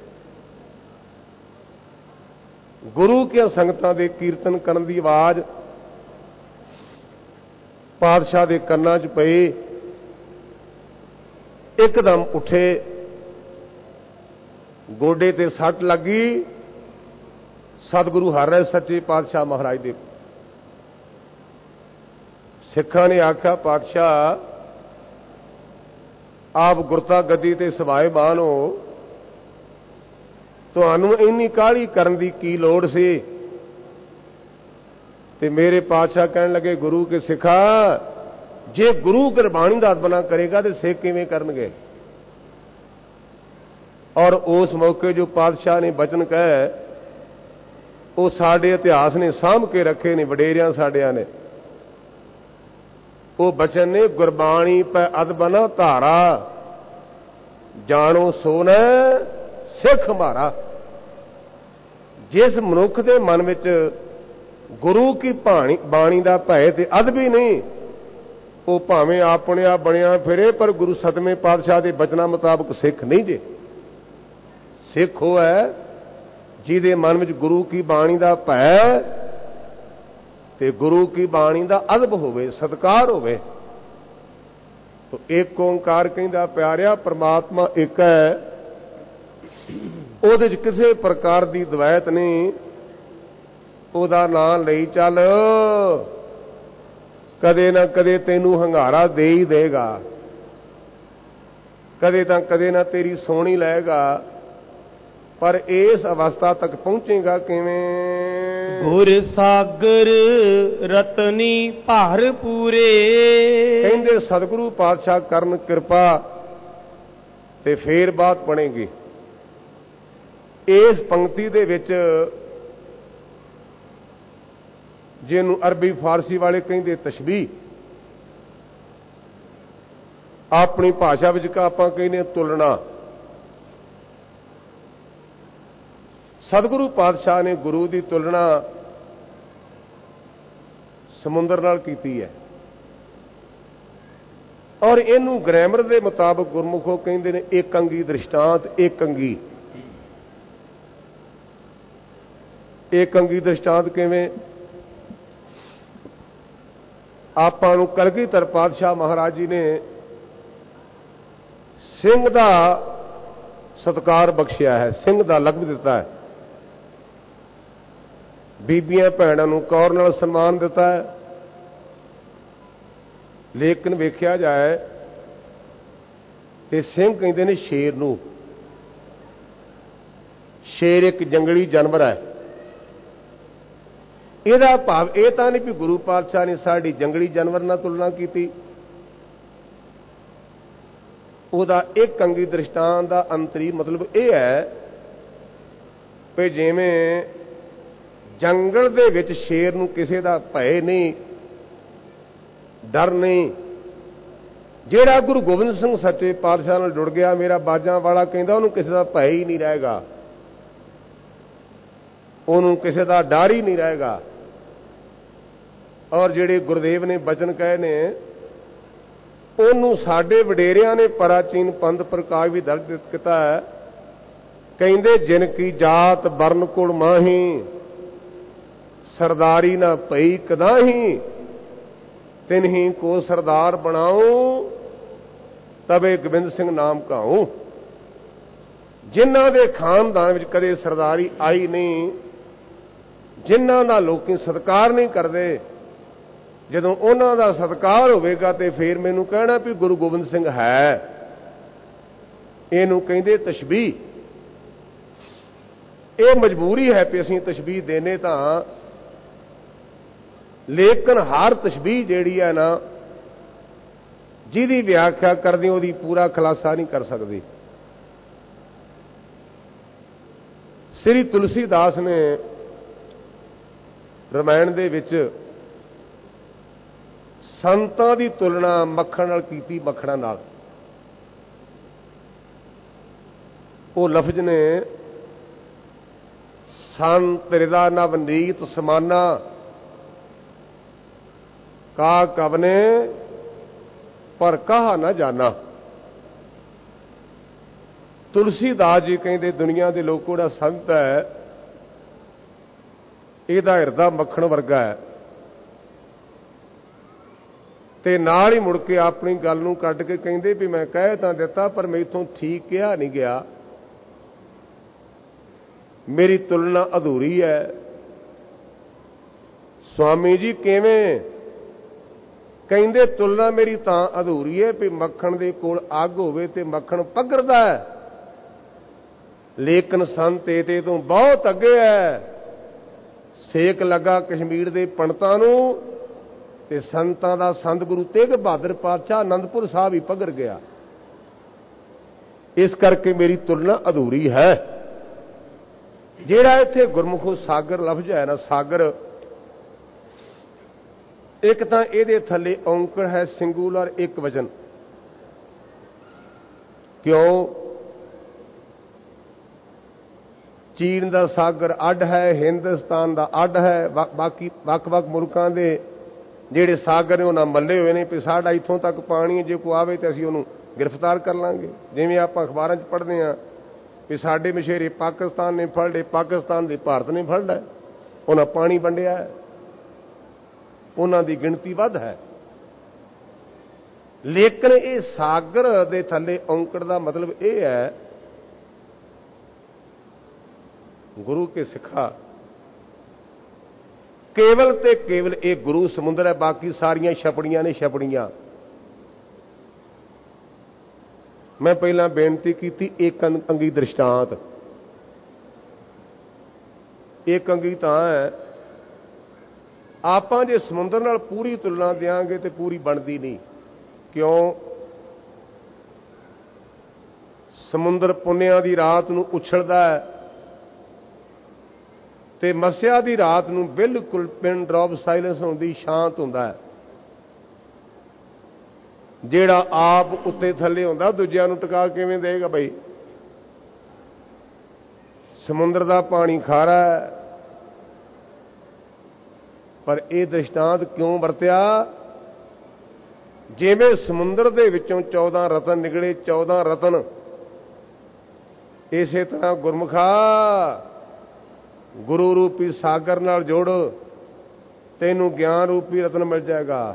ਗੁਰੂ ਕੀਆਂ ਸੰਗਤਾਂ ਦੇ ਕੀਰਤਨ ਕਰਨ ਦੀ ਆਵਾਜ਼ ਪਾਤਸ਼ਾਹ ਦੇ ਕੰਨਾਂ 'ਚ ਪਈ। ਇੱਕਦਮ ਉੱਠੇ, ਗੋਡੇ ਤੇ ਸੱਟ ਲੱਗੀ। ਸਤਿਗੁਰੂ ਹਾਰੇ ਸੱਚੇ ਪਾਤਸ਼ਾਹ ਮਹਾਰਾਜ ਦੇ ਸਿੱਖਾਂ ਨੇ ਆਖਿਆ, ਪਾਤਸ਼ਾਹ ਆਪ ਗੁਰਤਾ ਗੱਦੀ ਤੇ ਸਵਾਏਬਾਨ ਹੋ, ਤੁਹਾਨੂੰ ਇੰਨੀ ਕਾਹਲੀ ਕਰਨ ਦੀ ਕੀ ਲੋੜ ਸੀ? ਤੇ ਮੇਰੇ ਪਾਤਸ਼ਾਹ ਕਹਿਣ ਲੱਗੇ, ਗੁਰੂ ਕੇ ਸਿੱਖਾ, ਜੇ ਗੁਰੂ ਗੁਰਬਾਣੀ ਦਾ ਅਦਬ ਨਾ ਕਰੇਗਾ ਤੇ ਸਿੱਖ ਕਿਵੇਂ ਕਰਨਗੇ? ਔਰ ਉਸ ਮੌਕੇ ਜੋ ਪਾਤਸ਼ਾਹ ਨੇ ਬਚਨ ਕਹੇ ਉਹ ਸਾਡੇ ਇਤਿਹਾਸ ਨੇ ਸਾਂਭ ਕੇ ਰੱਖੇ ਨੇ, ਵਡੇਰਿਆਂ ਸਾਡਿਆਂ ਨੇ। ਉਹ ਬਚਨ ਨੇ, ਗੁਰਬਾਣੀ ਪੈ ਅਦਬ ਨਾ ਧਾਰਾ, ਜਾਣੋ ਸੋ ਨ ਸਿੱਖ ਹਮਾਰਾ। ਜਿਸ ਮਨੁੱਖ ਦੇ ਮਨ ਵਿੱਚ ਗੁਰੂ ਕੀ ਬਾਣੀ ਦਾ ਭੈ ਤੇ ਅਦਬ ਹੀ ਨਹੀਂ, ਉਹ ਭਾਵੇਂ ਆਪਣੇ ਆਪ ਬਣਿਆ ਫਿਰੇ ਪਰ ਗੁਰੂ ਸਤਵੇਂ ਪਾਤਸ਼ਾਹ ਦੇ ਬਚਨਾਂ ਮੁਤਾਬਕ ਸਿੱਖ ਨਹੀਂ ਜੇ। ਸਿੱਖ ਉਹ ਹੈ ਜਿਹਦੇ ਮਨ ਵਿੱਚ ਗੁਰੂ ਕੀ ਬਾਣੀ ਦਾ ਭੈ ਤੇ ਗੁਰੂ ਕੀ ਬਾਣੀ ਦਾ ਅਦਬ ਹੋਵੇ, ਸਤਿਕਾਰ ਹੋਵੇ। ਤੋ ਏਕ ਓੰਕਾਰ ਕਹਿੰਦਾ ਪਿਆਰਿਆ, ਪਰਮਾਤਮਾ ਇੱਕ ਹੈ, ਉਹਦੇ 'ਚ ਕਿਸੇ ਪ੍ਰਕਾਰ ਦੀ ਦਵੈਤ ਨਹੀਂ। ਉਹਦਾ ਨਾਂ ਲਈ ਚੱਲ, ਕਦੇ ਨਾ ਕਦੇ ਤੈਨੂੰ ਹੰਗਾਰਾ ਦੇ ਹੀ ਦੇਗਾ, ਕਦੇ ਤਾਂ ਕਦੇ ਨਾ ਤੇਰੀ ਸੋਹਣੀ ਲਏਗਾ। ਪਰ ਇਸ ਅਵਸਥਾ ਤੱਕ ਪਹੁੰਚੇਗਾ ਕਿਵੇਂ? ਗੁਰ ਸਾਗਰ ਰਤਨੀ ਭਰ ਪੂਰੇ। ਕਹਿੰਦੇ ਸਤਿਗੁਰੂ ਪਾਤਸ਼ਾਹ ਕਰਨ ਕਿਰਪਾ ਤੇ ਫੇਰ ਬਾਤ ਬਣੇਗੀ। ਇਸ ਪੰਕਤੀ ਦੇ ਵਿੱਚ ਜਿਹਨੂੰ ਅਰਬੀ ਫਾਰਸੀ ਵਾਲੇ ਕਹਿੰਦੇ ਤਸ਼ਬੀਹ, ਆਪਣੀ ਭਾਸ਼ਾ ਵਿੱਚ ਆਪਾਂ ਕਹਿੰਦੇ ਤੁਲਨਾ। ਸਤਿਗੁਰੂ ਪਾਤਸ਼ਾਹ ਨੇ ਗੁਰੂ ਦੀ ਤੁਲਨਾ ਸਮੁੰਦਰ ਨਾਲ ਕੀਤੀ ਹੈ, ਔਰ ਇਹਨੂੰ ਗ੍ਰਾਮਰ ਦੇ ਮੁਤਾਬਕ ਗੁਰਮੁਖੋ ਕਹਿੰਦੇ ਨੇ ਏਕ ਅੰਗੀ ਦ੍ਰਿਸ਼ਟਾਂਤ। ਏਕ ਅੰਗੀ, ਏਕ ਅੰਗੀ ਦ੍ਰਿਸ਼ਟਾਂਤ ਕਿਵੇਂ? ਆਪਾਂ ਨੂੰ ਕਲਗੀਧਰ ਪਾਤਸ਼ਾਹ ਮਹਾਰਾਜ ਜੀ ਨੇ ਸਿੰਘ ਦਾ ਸਤਿਕਾਰ ਬਖਸ਼ਿਆ ਹੈ, ਸਿੰਘ ਦਾ ਲਕਬ ਦਿੱਤਾ ਹੈ। ਬੀਬੀਆਂ ਭੈਣਾਂ ਨੂੰ ਕੌਰ ਨਾਲ ਸਨਮਾਨ ਦਿੱਤਾ ਹੈ। ਲੇਕਿਨ ਵੇਖਿਆ ਜਾਏ ਤੇ ਸਿੰਘ ਕਹਿੰਦੇ ਨੇ ਸ਼ੇਰ ਨੂੰ। ਸ਼ੇਰ ਇੱਕ ਜੰਗਲੀ ਜਾਨਵਰ ਹੈ। ਇਹਦਾ ਭਾਵ ਇਹ ਤਾਂ ਨਹੀਂ ਵੀ ਗੁਰੂ ਪਾਤਸ਼ਾਹ ਨੇ ਸਾਡੀ ਜੰਗਲੀ ਜਾਨਵਰ ਨਾਲ ਤੁਲਨਾ ਕੀਤੀ। ਉਹਦਾ ਇੱਕ ਅੰਗੀ ਦ੍ਰਿਸ਼ਟਾਂਤ ਦਾ ਅੰਤਰੀ ਮਤਲਬ ਇਹ ਹੈ ਕਿ ਜਿਵੇਂ ਜੰਗਲ ਦੇ ਵਿੱਚ ਸ਼ੇਰ ਨੂੰ ਕਿਸੇ ਦਾ ਭੈ ਨਹੀਂ, ਡਰ ਨਹੀਂ। ਜਿਹੜਾ ਗੁਰੂ ਗੋਬਿੰਦ ਸਿੰਘ ਸੱਚੇ ਪਾਤਸ਼ਾਹ ਨਾਲ ਜੁੜ ਗਿਆ, ਮੇਰਾ ਬਾਜਾਂ ਵਾਲਾ ਕਹਿੰਦਾ, ਉਹਨੂੰ ਕਿਸੇ ਦਾ ਭੈ ਹੀ ਨਹੀਂ ਰਹੇਗਾ, ਉਹਨੂੰ ਕਿਸੇ ਦਾ ਡਰ ਹੀ ਨਹੀਂ ਰਹੇਗਾ। ਔਰ ਜਿਹੜੇ ਗੁਰਦੇਵ ਨੇ ਬਚਨ ਕਹੇ ਨੇ, ਉਹਨੂੰ ਸਾਡੇ ਵਡੇਰਿਆਂ ਨੇ ਪ੍ਰਾਚੀਨ ਪੰਥ ਪ੍ਰਕਾਸ਼ ਵੀ ਦਰਜ ਕੀਤਾ ਹੈ। ਕਹਿੰਦੇ ਜਿਨ ਕੀ ਜਾਤ ਬਰਨ ਕੁਲ ਮਾਹੀ, ਸਰਦਾਰੀ ਨਾ ਪਈ ਕਦਾਹੀ, ਤਿਨਹੀ ਕੋ ਸਰਦਾਰ ਬਣਾਉ, ਤਬੇ ਗੋਬਿੰਦ ਸਿੰਘ ਨਾਮ ਕਹਾਉ। ਜਿਨ੍ਹਾਂ ਦੇ ਖਾਨਦਾਨ ਵਿੱਚ ਕਦੇ ਸਰਦਾਰੀ ਆਈ ਨਹੀਂ, ਜਿਨ੍ਹਾਂ ਦਾ ਲੋਕੀ ਸਤਿਕਾਰ ਨਹੀਂ ਕਰਦੇ, ਜਦੋਂ ਉਹਨਾਂ ਦਾ ਸਤਿਕਾਰ ਹੋਵੇਗਾ ਤੇ ਫੇਰ ਮੈਨੂੰ ਕਹਿਣਾ ਵੀ ਗੁਰੂ ਗੋਬਿੰਦ ਸਿੰਘ ਹੈ। ਇਹਨੂੰ ਕਹਿੰਦੇ ਤਸ਼ਬੀਹ। ਇਹ ਮਜਬੂਰੀ ਹੈ ਕਿ ਅਸੀਂ ਤਸ਼ਬੀਹ ਦੇਨੇ ਤਾਂ, ਲੇਕਿਨ ਹਰ ਤਸ਼ਬੀਹ ਜਿਹੜੀ ਹੈ ਨਾ, ਜਿਹਦੀ ਵਿਆਖਿਆ ਕਰਦੇ ਉਹਦੀ ਪੂਰਾ ਖੁਲਾਸਾ ਨਹੀਂ ਕਰ ਸਕਦੀ। ਸ੍ਰੀ ਤੁਲਸੀਦਾਸ ਨੇ ਰਮਾਇਣ ਦੇ ਵਿੱਚ ਸੰਤਾਂ ਦੀ ਤੁਲਨਾ ਮੱਖਣ ਨਾਲ ਕੀਤੀ, ਮੱਖਣਾਂ ਨਾਲ। ਉਹ ਲਫ਼ਜ਼ ਨੇ ਸੰਤ ਰਿਦਾ ਨਵਨੀਤ ਸਮਾਨਾ, ਕਾ ਕਵਨੇ ਪਰ ਕਹਾ ਨਾ ਜਾਣਾ। ਤੁਲਸੀਦਾਸ ਜੀ ਕਹਿੰਦੇ ਦੁਨੀਆ ਦੇ ਲੋਕੋ ਜਿਹੜਾ ਸੰਤ ਹੈ, ਇਹਦਾ ਹਿਰਦਾ ਮੱਖਣ ਵਰਗਾ ਹੈ। ਤੇ ਨਾਲ ਹੀ ਮੁੜ ਕੇ ਆਪਣੀ ਗੱਲ ਨੂੰ ਕੱਢ ਕੇ ਕਹਿੰਦੇ ਵੀ ਮੈਂ ਕਹਿ ਤਾਂ ਦਿੱਤਾ ਪਰ ਮੈਥੋਂ ਠੀਕ ਕਿਹਾ ਨਹੀਂ ਗਿਆ, ਮੇਰੀ ਤੁਲਨਾ ਅਧੂਰੀ ਹੈ। ਸਵਾਮੀ ਜੀ ਕਿਵੇਂ? ਕਹਿੰਦੇ ਤੁਲਨਾ ਮੇਰੀ ਤਾਂ ਅਧੂਰੀ ਹੈ ਵੀ ਮੱਖਣ ਦੇ ਕੋਲ ਅੱਗ ਹੋਵੇ ਤੇ ਮੱਖਣ ਪੱਗਰਦਾ ਹੈ, ਲੇਕਿਨ ਸੰਤ ਇਹਦੇ ਤੋਂ ਬਹੁਤ ਅੱਗੇ ਹੈ। ਸੇਕ ਲੱਗਾ ਕਸ਼ਮੀਰ ਦੇ ਪੰਡਤਾਂ ਨੂੰ ਤੇ ਸੰਤਾਂ ਦਾ ਸੰਤ ਗੁਰੂ ਤੇਗ ਬਹਾਦਰ ਪਾਤਸ਼ਾਹ ਆਨੰਦਪੁਰ ਸਾਹਿਬ ਹੀ ਪੱਗਰ ਗਿਆ। ਇਸ ਕਰਕੇ ਮੇਰੀ ਤੁਲਨਾ ਅਧੂਰੀ ਹੈ। ਜਿਹੜਾ ਇੱਥੇ ਗੁਰਮੁਖੋ ਸਾਗਰ ਲਫ਼ਜ਼ ਹੈ ਨਾ, ਸਾਗਰ, ਇੱਕ ਤਾਂ ਇਹਦੇ ਥੱਲੇ ਔਂਕੜ ਹੈ ਸਿੰਗੂਲਰ, ਇੱਕ ਵਚਨ। ਕਿਉਂ? ਚੀਨ ਦਾ ਸਾਗਰ ਅੱਡ ਹੈ, ਹਿੰਦੁਸਤਾਨ ਦਾ ਅੱਡ ਹੈ, ਬਾਕੀ ਵੱਖ-ਵੱਖ ਮੁਲਕਾਂ ਦੇ ਜਿਹੜੇ ਸਾਗਰ ਨੇ ਉਹਨਾਂ ਮੱਲੇ ਹੋਏ ਨੇ ਵੀ ਸਾਡਾ ਇੱਥੋਂ ਤੱਕ ਪਾਣੀ ਜੇ ਕੋਈ ਆਵੇ ਤਾਂ ਅਸੀਂ ਉਹਨੂੰ ਗ੍ਰਿਫਤਾਰ ਕਰ ਲਾਂਗੇ। ਜਿਵੇਂ ਆਪਾਂ ਅਖਬਾਰਾਂ 'ਚ ਪੜ੍ਹਦੇ ਹਾਂ ਵੀ ਸਾਡੇ ਮਛੇਰੇ ਪਾਕਿਸਤਾਨ ਨੇ ਫੜ ਲਏ, ਪਾਕਿਸਤਾਨ ਦੇ ਭਾਰਤ ਨੇ ਫੜ ਲਿਆ, ਉਹਨਾਂ ਪਾਣੀ ਵੰਡਿਆ, ਉਹਨਾਂ ਦੀ ਗਿਣਤੀ ਵੱਧ ਹੈ। ਲੇਕਿਨ ਇਹ ਸਾਗਰ ਦੇ ਥੱਲੇ ਔਂਕੜ ਦਾ ਮਤਲਬ ਇਹ ਹੈ, ਗੁਰੂ ਕੇ ਸਿੱਖਾ ਕੇਵਲ ਤੇ ਕੇਵਲ ਇਹ ਗੁਰੂ ਸਮੁੰਦਰ ਹੈ, ਬਾਕੀ ਸਾਰੀਆਂ ਛਪੜੀਆਂ ਨੇ ਛਪੜੀਆਂ। ਮੈਂ ਪਹਿਲਾਂ ਬੇਨਤੀ ਕੀਤੀ ਇੱਕ ਅੰਗੀ ਦ੍ਰਿਸ਼ਟਾਂਤ। ਇੱਕ ਅੰਗੀ ਤਾਂ ਹੈ, ਆਪਾਂ ਜੇ ਸਮੁੰਦਰ ਨਾਲ ਪੂਰੀ ਤੁਲਨਾ ਦਿਆਂਗੇ ਤੇ ਪੂਰੀ ਬਣਦੀ ਨਹੀਂ। ਕਿਉਂ? ਸਮੁੰਦਰ ਪੁੰਨਿਆਂ ਦੀ ਰਾਤ ਨੂੰ ਉਛਲਦਾ ਹੈ ਤੇ ਮੱਸਿਆ ਦੀ ਰਾਤ ਨੂੰ ਬਿਲਕੁਲ ਪਿਨ ਡ੍ਰੌਪ ਸਾਇਲੈਂਸ ਹੁੰਦੀ, ਸ਼ਾਂਤ ਹੁੰਦਾ ਹੈ। ਜਿਹੜਾ ਆਪ ਉੱਤੇ ਥੱਲੇ ਹੁੰਦਾ ਦੂਜਿਆਂ ਨੂੰ ਟਿਕਾ ਕਿਵੇਂ ਦੇਗਾ ਬਈ? ਸਮੁੰਦਰ ਦਾ ਪਾਣੀ ਖਾਰਾ ਹੈ। ਪਰ ਇਹ ਦ੍ਰਿਸ਼ਟਾਂਤ ਕਿਉਂ ਵਰਤਿਆ? ਜਿਵੇਂ ਸਮੁੰਦਰ ਦੇ ਵਿੱਚੋਂ 14 ਰਤਨ ਨਿਕਲੇ, 14 ਰਤਨ, ਇਸੇ ਤਰ੍ਹਾਂ ਗੁਰਮੁਖਾ ਗੁਰੂ ਰੂਪੀ ਸਾਗਰ ਨਾਲ ਜੁੜ, ਤੈਨੂੰ ਗਿਆਨ ਰੂਪੀ ਰਤਨ ਮਿਲ ਜਾਏਗਾ,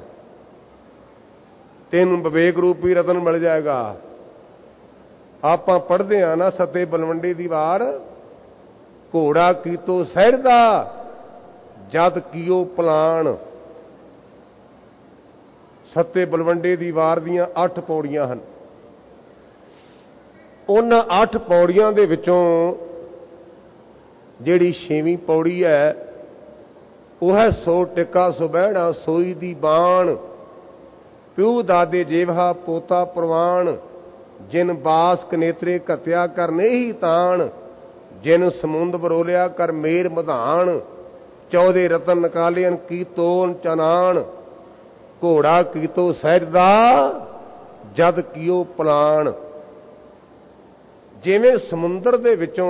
ਤੈਨੂੰ ਵਿਵੇਕ ਰੂਪੀ ਰਤਨ ਮਿਲ ਜਾਏਗਾ। ਆਪਾਂ ਪੜ੍ਹਦੇ ਆ ਨਾ ਸੱਤੇ ਬਲਵੰਡੀ ਦੀ ਵਾਰ, ਘੋੜਾ ਕੀਤੋ ਸਹਿਰਦਾ ਜਦ ਕੀਓ ਪਲਾਣ। ਸੱਤੇ ਬਲਵੰਡੇ ਦੀ ਵਾਰ ਦੀਆਂ 8 ਪੌੜੀਆਂ ਹਨ। ਉਹਨਾਂ 8 ਪੌੜੀਆਂ ਦੇ ਵਿੱਚੋਂ ਜਿਹੜੀ 6ਵੀਂ ਪੌੜੀ ਹੈ ਉਹ ਹੈ ਸੋ ਟਿੱਕਾ ਸੁਬਹਿਣਾ ਸੋਈ ਦੀ ਬਾਣ, ਪਿਉ ਦਾਦੇ ਜੇਵਹਾ ਪੋਤਾ ਪ੍ਰਵਾਨ, ਜਿਨ ਬਾਸ ਕਨੇਤਰੇ ਘਤਿਆ ਕਰ ਨਹੀਂ ਤਾਣ, ਜਿਨ ਸਮੁੰਦ ਬਰੋਲਿਆ ਕਰ ਮੇਰ ਮਧਾਨ, 14 ਰਤਨ ਨਿਕਾਲਿਆਨ ਕੀ ਤੋਨ ਚਨਾਨ, ਘੋੜਾ ਕੀਤੋ ਸਹਿਜਦਾ ਜਦ ਕੀਓ ਪਲਾਣ। ਜਿਵੇਂ ਸਮੁੰਦਰ ਦੇ ਵਿੱਚੋਂ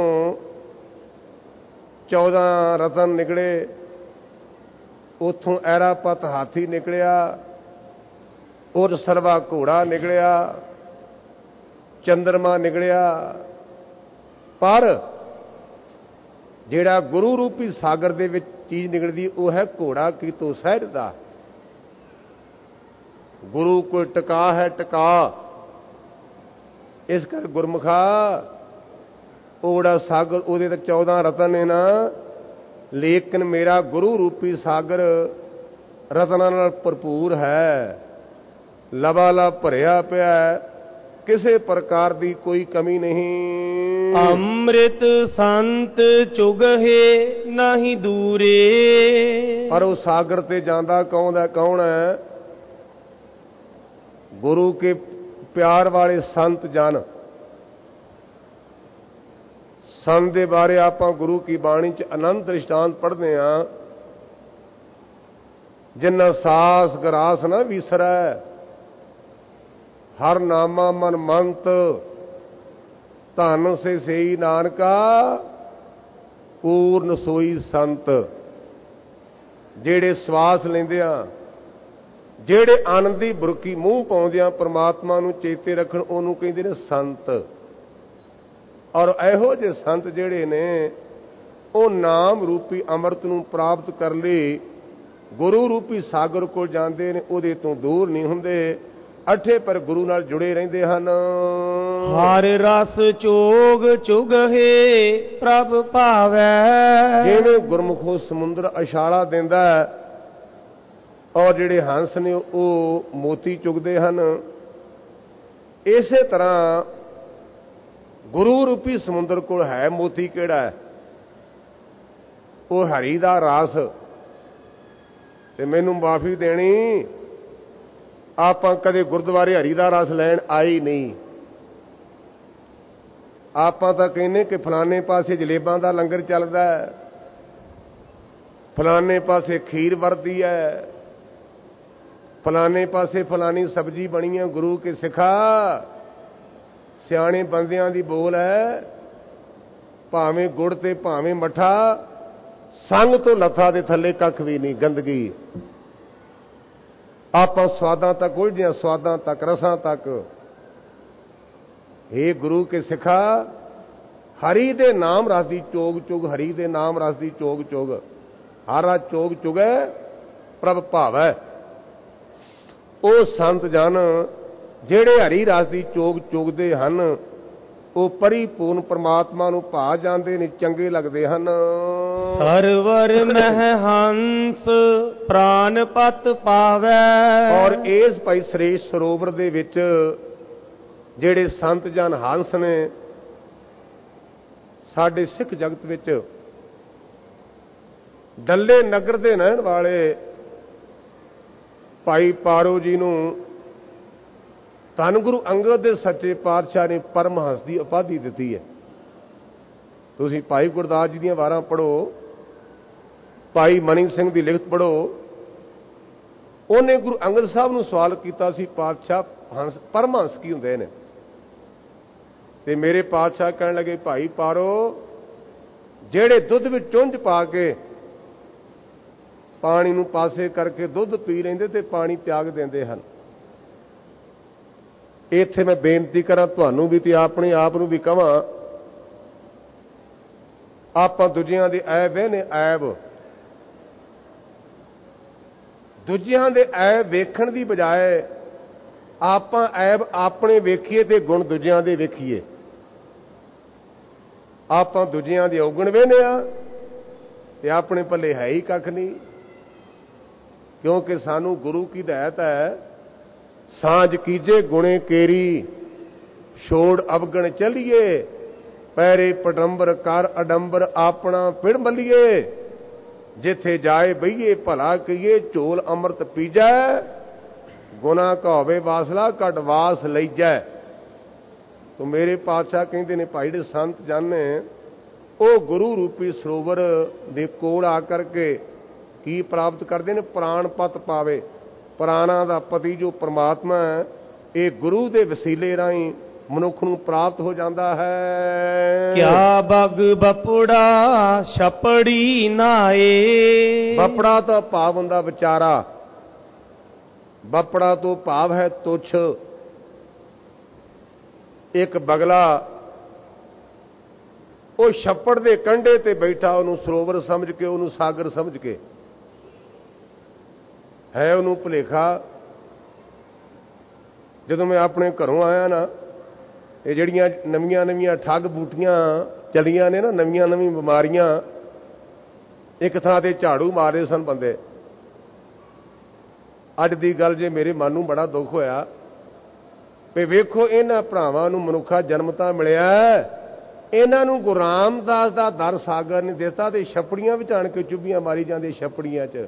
14 ਰਤਨ ਨਿਕਲੇ, ਉਥੋਂ ਐਰਾਪਤ ਹਾਥੀ ਨਿਕਲਿਆ, ਔਰ ਸਰਵਾ ਘੋੜਾ ਨਿਕਲਿਆ, ਚੰਦਰਮਾ ਨਿਕਲਿਆ, ਪਰ ਜਿਹੜਾ ਗੁਰੂ ਰੂਪੀ ਸਾਗਰ ਦੇ ਵਿੱਚ ਚੀਜ਼ ਨਿਕਲਦੀ ਉਹ ਹੈ ਘੋੜਾ ਕੀਤੋ ਸਹਿਜਦਾ। ਗੁਰੂ ਕੋਈ ਟਿਕਾ ਹੈ, ਟਿਕਾ। ਇਸ ਕਰ ਗੁਰਮੁਖਾ ਉਹ ਜਿਹੜਾ ਸਾਗਰ ਉਹਦੇ ਤੇ 14 ਰਤਨ ਨੇ ਨਾ, ਲੇਕਿਨ ਮੇਰਾ ਗੁਰੂ ਰੂਪੀ ਸਾਗਰ ਰਤਨਾਂ ਨਾਲ ਭਰਪੂਰ ਹੈ, ਲਬਾਲਬ ਭਰਿਆ ਪਿਆ, ਕਿਸੇ ਪ੍ਰਕਾਰ ਦੀ ਕੋਈ ਕਮੀ ਨਹੀਂ। ਅੰਮ੍ਰਿਤ ਸੰਤ ਚੁਗਹੇ ਨਹੀਂ ਦੂਰੇ। ਪਰ ਉਹ ਸਾਗਰ ਤੇ ਜਾਂਦਾ ਕੌਣ ਹੈ? ਗੁਰੂ ਕੇ ਪਿਆਰ ਵਾਲੇ ਸੰਤ ਜਨ। ਸੰਤ ਦੇ ਬਾਰੇ ਆਪਾਂ ਗੁਰੂ ਕੀ ਬਾਣੀ 'ਚ ਅਨੰਤ ਦ੍ਰਿਸ਼ਟਾਂਤ ਪੜ੍ਹਦੇ ਹਾਂ। ਜਿਨ੍ਹਾਂ ਸਾਸ ਗਰਾਸ ਨਾ ਵਿਸਰੈ, ਹਰ ਨਾਮਾ ਮਨ ਮੰਤ, ਧਨ ਸੇ ਸਈ ਨਾਨਕਾ ਪੂਰਨ ਸੋਈ ਸੰਤ। ਜਿਹੜੇ ਸਵਾਸ ਲੈਂਦਿਆਂ, ਜਿਹੜੇ ਆਨੰਦ ਦੀ ਬੁਰਕੀ ਮੂੰਹ ਪਾਉਂਦਿਆਂ ਪਰਮਾਤਮਾ ਨੂੰ ਚੇਤੇ ਰੱਖਣ, ਉਹਨੂੰ ਕਹਿੰਦੇ ਨੇ ਸੰਤ। ਔਰ ਇਹੋ ਜਿਹੇ ਸੰਤ ਜਿਹੜੇ ਨੇ ਉਹ ਨਾਮ ਰੂਪੀ ਅੰਮ੍ਰਿਤ ਨੂੰ ਪ੍ਰਾਪਤ ਕਰ ਲਈ, ਗੁਰੂ ਰੂਪੀ ਸਾਗਰ ਕੋਲ ਜਾਂਦੇ ਨੇ, ਉਹਦੇ ਤੋਂ ਦੂਰ ਨਹੀਂ ਹੁੰਦੇ, ਅੱਠੇ ਪਰ ਗੁਰੂ ਨਾਲ ਜੁੜੇ ਰਹਿੰਦੇ ਹਨ। ਹਰ ਰਸ ਚੋਗ ਚੁਗਹੇ ਪ੍ਰਭ ਭਾਵੈ। ਜਿਵੇਂ ਗੁਰਮੁਖੋ ਸਮੁੰਦਰ ਇਸ਼ਾਰਾ ਦਿੰਦਾ ਔਰ ਜਿਹੜੇ ਹੰਸ ਨੇ ਉਹ ਮੋਤੀ ਚੁਗਦੇ ਹਨ, ਇਸੇ ਤਰ੍ਹਾਂ ਗੁਰੂ ਰੂਪੀ ਸਮੁੰਦਰ ਕੋਲ ਹੈ ਮੋਤੀ ਕਿਹੜਾ ਹੈ? ਉਹ ਹਰੀ ਦਾ ਰਸ। ਤੇ ਮੈਨੂੰ ਮਾਫੀ ਦੇਣੀ, ਆਪਾਂ ਕਦੇ ਗੁਰਦੁਆਰੇ ਹਰੀ ਦਾ ਰਸ ਲੈਣ ਆਈ ਨਹੀਂ। ਆਪਾਂ ਤਾਂ ਕਹਿੰਦੇ ਕਿ ਫਲਾਣੇ ਪਾਸੇ ਜਲੇਬਾਂ ਦਾ ਲੰਗਰ ਚੱਲਦਾ ਹੈ, ਫਲਾਣੇ ਪਾਸੇ ਖੀਰ ਵਰਦੀ ਹੈ, ਫਲਾਣੇ ਪਾਸੇ ਫਲਾਣੀ ਸਬਜ਼ੀ ਬਣੀ ਹੈ। ਗੁਰੂ ਕੇ ਸਿੱਖਾ, ਸਿਆਣੇ ਬੰਦਿਆਂ ਦੀ ਬੋਲ ਹੈ, ਭਾਵੇਂ ਗੁੜ ਤੇ ਭਾਵੇਂ ਮੱਠਾ, ਸੰਗ ਤੋਂ ਲੱਥਾ ਦੇ ਥੱਲੇ ਕੱਖ ਵੀ ਨਹੀਂ, ਗੰਦਗੀ। ਆਪਾਂ ਸਵਾਦਾਂ ਤੱਕ ਉਲਝਿਆ, ਸਵਾਦਾਂ ਤੱਕ, ਰਸਾਂ ਤੱਕ। हे ਗੁਰੂ ਕੇ ਸਿੱਖਾ, ਹਰੀ ਦੇ ਨਾਮ ਰਸ ਦੀ ਚੋਗ ਚੁਗ, ਹਰੀ ਦੇ ਨਾਮ ਰਸ ਦੀ ਚੋਗ ਚੁਗ। ਹਰਾ ਚੋਗ ਚੁਗੈ ਪ੍ਰਭ ਭਾਵੈ। ਉਹ ਸੰਤ ਜਨ ਜਿਹੜੇ ਹਰੀ ਰਸ ਦੀ ਚੋਗ ਚੁਗਦੇ ਹਨ, ਉਹ ਪਰਿਪੂਰਨ ਪ੍ਰਮਾਤਮਾ ਨੂੰ ਭਾ ਜਾਂਦੇ ਨੇ, ਚੰਗੇ ਲੱਗਦੇ ਹਨ। ਸਰਵਰ ਮਹਿ ਹੰਸ ਪ੍ਰਾਨ ਪਤ ਪਾਵੈ। ਔਰ ਇਸ ਭਾਈ ਸ੍ਰੇਸ਼ਟ ਸਰੋਵਰ ਦੇ ਵਿੱਚ ਜਿਹੜੇ ਸੰਤ ਜਨ ਹੰਸ ਨੇ, ਸਾਡੇ ਸਿੱਖ ਜਗਤ ਵਿੱਚ ਡੱਲੇ ਨਗਰ ਦੇ ਰਹਿਣ ਵਾਲੇ ਭਾਈ ਪਾਰੋ ਜੀ ਨੂੰ ਧੰਨ ਗੁਰੂ ਅੰਗਦ ਦੇ ਸੱਚੇ ਪਾਤਸ਼ਾਹ ਨੇ ਪਰਮਹੰਸ ਦੀ ਉਪਾਧੀ ਦਿੱਤੀ ਹੈ। ਤੁਸੀਂ ਭਾਈ ਗੁਰਦਾਸ ਜੀ ਦੀਆਂ ਵਾਰਾਂ ਪੜ੍ਹੋ, ਭਾਈ ਮਨੀ ਸਿੰਘ ਦੀ ਲਿਖਤ ਪੜ੍ਹੋ। ਉਹਨੇ ਗੁਰੂ ਅੰਗਦ ਸਾਹਿਬ ਨੂੰ ਸਵਾਲ ਕੀਤਾ ਸੀ, ਪਾਤਸ਼ਾਹ ਹੰਸ ਪਰਮਹੰਸ ਕੀ ਹੁੰਦੇ ਨੇ? ਤੇ ਮੇਰੇ ਪਾਤਸ਼ਾਹ ਕਹਿਣ ਲੱਗੇ, ਭਾਈ ਪਾਰੋ, ਜਿਹੜੇ ਦੁੱਧ ਵਿੱਚ ਚੁੰਝ ਪਾ ਕੇ ਪਾਣੀ ਨੂੰ ਪਾਸੇ ਕਰਕੇ ਦੁੱਧ ਪੀ ਲੈਂਦੇ ਤੇ ਪਾਣੀ ਤਿਆਗ ਦਿੰਦੇ ਹਨ। ਇੱਥੇ ਮੈਂ ਬੇਨਤੀ ਕਰਾਂ ਤੁਹਾਨੂੰ ਵੀ ਤੇ ਆਪਣੇ ਆਪ ਨੂੰ ਵੀ ਕਹਾਂ, ਆਪਾਂ ਦੂਜਿਆਂ ਦੇ ਐਬ ਨੇ, ਐਬ ਦੂਜਿਆਂ ਦੇ ਐਬ ਵੇਖਣ ਦੀ ਬਜਾਏ ਆਪਾਂ ਐਬ ਆਪਣੇ ਵੇਖੀਏ ਤੇ ਗੁਣ ਦੂਜਿਆਂ ਦੇ ਵੇਖੀਏ। ਆਪਾਂ ਦੂਜਿਆਂ ਦੇ ਔਗਣ ਵੇਖਦੇ ਆ ਤੇ ਆਪਣੇ ਪੱਲੇ ਹੈ ਹੀ ਕੱਖ ਨਹੀਂ। ਕਿਉਂਕਿ ਸਾਨੂੰ ਗੁਰੂ ਕੀ ਹਦਾਇਤ ਹੈ, ਸਾਂਝ ਕੀਜੇ ਗੁਣੇ ਕੇਰੀ, ਛੋੜ ਅਵਗਣ ਚੱਲੀਏ, ਪੈਰੇ ਪਡੰਬਰ ਕਰ ਅਡੰਬਰ ਆਪਣਾ ਪਿੜ ਮੱਲੀਏ। ਜਿੱਥੇ ਜਾਏ ਬਈਏ ਭਲਾ ਕਹੀਏ, ਝੋਲ ਅੰਮ੍ਰਿਤ ਪੀਜੈ, ਗੁਨਾ ਕਹਾਵੇ ਵਾਸਲਾ ਘਟ ਵਾਸ ਲਈਜੈ। ਤੋ ਮੇਰੇ ਪਾਤਸ਼ਾਹ ਕਹਿੰਦੇ ਨੇ, ਭਾਈ ਜਿਹੜੇ ਸੰਤ ਜਨ ਨੇ ਉਹ ਗੁਰੂ ਰੂਪੀ ਸਰੋਵਰ ਦੇ ਕੋਲ ਆ ਕਰਕੇ ਕੀ ਪ੍ਰਾਪਤ ਕਰਦੇ ਨੇ? ਪ੍ਰਾਣ ਪਤ ਪਾਵੇ। ਪ੍ਰਾਣਾਂ ਦਾ ਪਤੀ ਜੋ ਪਰਮਾਤਮਾ ਹੈ, ਇਹ ਗੁਰੂ ਦੇ ਵਸੀਲੇ ਰਾਹੀਂ ਮਨੁੱਖ ਨੂੰ ਪ੍ਰਾਪਤ ਹੋ ਜਾਂਦਾ ਹੈ। ਕਿਆ ਬਗ ਬਪੜਾ ਛਪੜੀ ਨਾਏ। ਬਪੜਾ ਤਾਂ ਭਾਵ ਹੁੰਦਾ ਵਿਚਾਰਾ, ਬਪੜਾ ਤੋਂ ਭਾਵ ਹੈ ਤੁੱਛ। ਇੱਕ ਬਗਲਾ ਉਹ ਛੱਪੜ ਦੇ ਕੰਢੇ ਤੇ ਬੈਠਾ, ਉਹਨੂੰ ਸਰੋਵਰ ਸਮਝ ਕੇ, ਉਹਨੂੰ ਸਾਗਰ ਸਮਝ ਕੇ ਹੈ ਉਹਨੂੰ ਭੁਲੇਖਾ। ਜਦੋਂ ਮੈਂ ਆਪਣੇ ਘਰੋਂ ਆਇਆ ਨਾ, ਇਹ ਜਿਹੜੀਆਂ ਨਵੀਆਂ ਨਵੀਆਂ ਠੱਗ ਬੂਟੀਆਂ ਚੱਲੀਆਂ ਨੇ ਨਾ, ਨਵੀਆਂ ਨਵੀਂ ਬਿਮਾਰੀਆਂ, ਇੱਕ ਥਾਂ ਤੇ ਝਾੜੂ ਮਾਰੇ ਸਨ ਬੰਦੇ। ਅੱਜ ਦੀ ਗੱਲ ਜੇ ਮੇਰੇ ਮਨ ਨੂੰ ਬੜਾ ਦੁੱਖ ਹੋਇਆ ਵੀ ਵੇਖੋ ਇਹਨਾਂ ਭਰਾਵਾਂ ਨੂੰ ਮਨੁੱਖਾ ਜਨਮ ਤਾਂ ਮਿਲਿਆ, ਇਹਨਾਂ ਨੂੰ ਗੁਰੂ ਰਾਮਦਾਸ ਦਾ ਦਰ ਸਾਗਰ ਨਹੀਂ ਦਿੱਤਾ ਤੇ ਛੱਪੜੀਆਂ ਵਿੱਚ ਆਣ ਕੇ ਚੁੱਭੀਆਂ ਮਾਰੀ ਜਾਂਦੇ ਛੱਪੜੀਆਂ 'ਚ।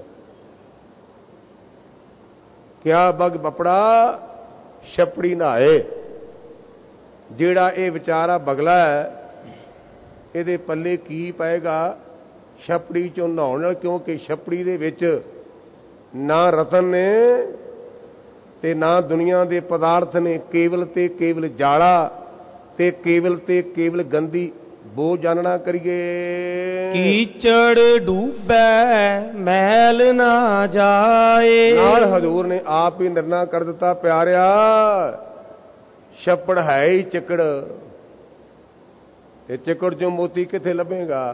ਕਿਆ ਬਗ ਬਪੜਾ ਛੱਪੜੀ ਨਹਾਏ। ਜਿਹੜਾ ਇਹ ਵਿਚਾਰਾ ਬਗਲਾ ਹੈ, ਇਹਦੇ ਪੱਲੇ ਕੀ ਪਏਗਾ ਛੱਪੜੀ 'ਚੋਂ ਨਹਾਉਣ ਨਾਲ? ਕਿਉਂਕਿ ਛੱਪੜੀ ਦੇ ਵਿੱਚ ਨਾ ਰਤਨ ਨੇ ਤੇ ਨਾ ਦੁਨੀਆ ਦੇ ਪਦਾਰਥ ਨੇ, ਕੇਵਲ ਤੇ ਕੇਵਲ ਜਾਲਾ ਤੇ ਕੇਵਲ ਗੰਦੀ ਬੋ ਜਾਣਨਾ ਕਰੀਏ। ਕੀਚੜ ਡੂਬੈ ਮੈਲ ਨਾ ਜਾਏ। ਨਾਲ ਹਜ਼ੂਰ ਨੇ ਆਪ ਹੀ ਨਿਰਣਾ ਕਰ ਦਿੱਤਾ, ਪਿਆਰਿਆ ਛੱਪੜ ਹੈ ਹੀ ਚਿੱਕੜ, ਤੇ ਚਿੱਕੜ ਚੋਂ ਮੋਤੀ ਕਿੱਥੇ ਲੱਭੇਗਾ?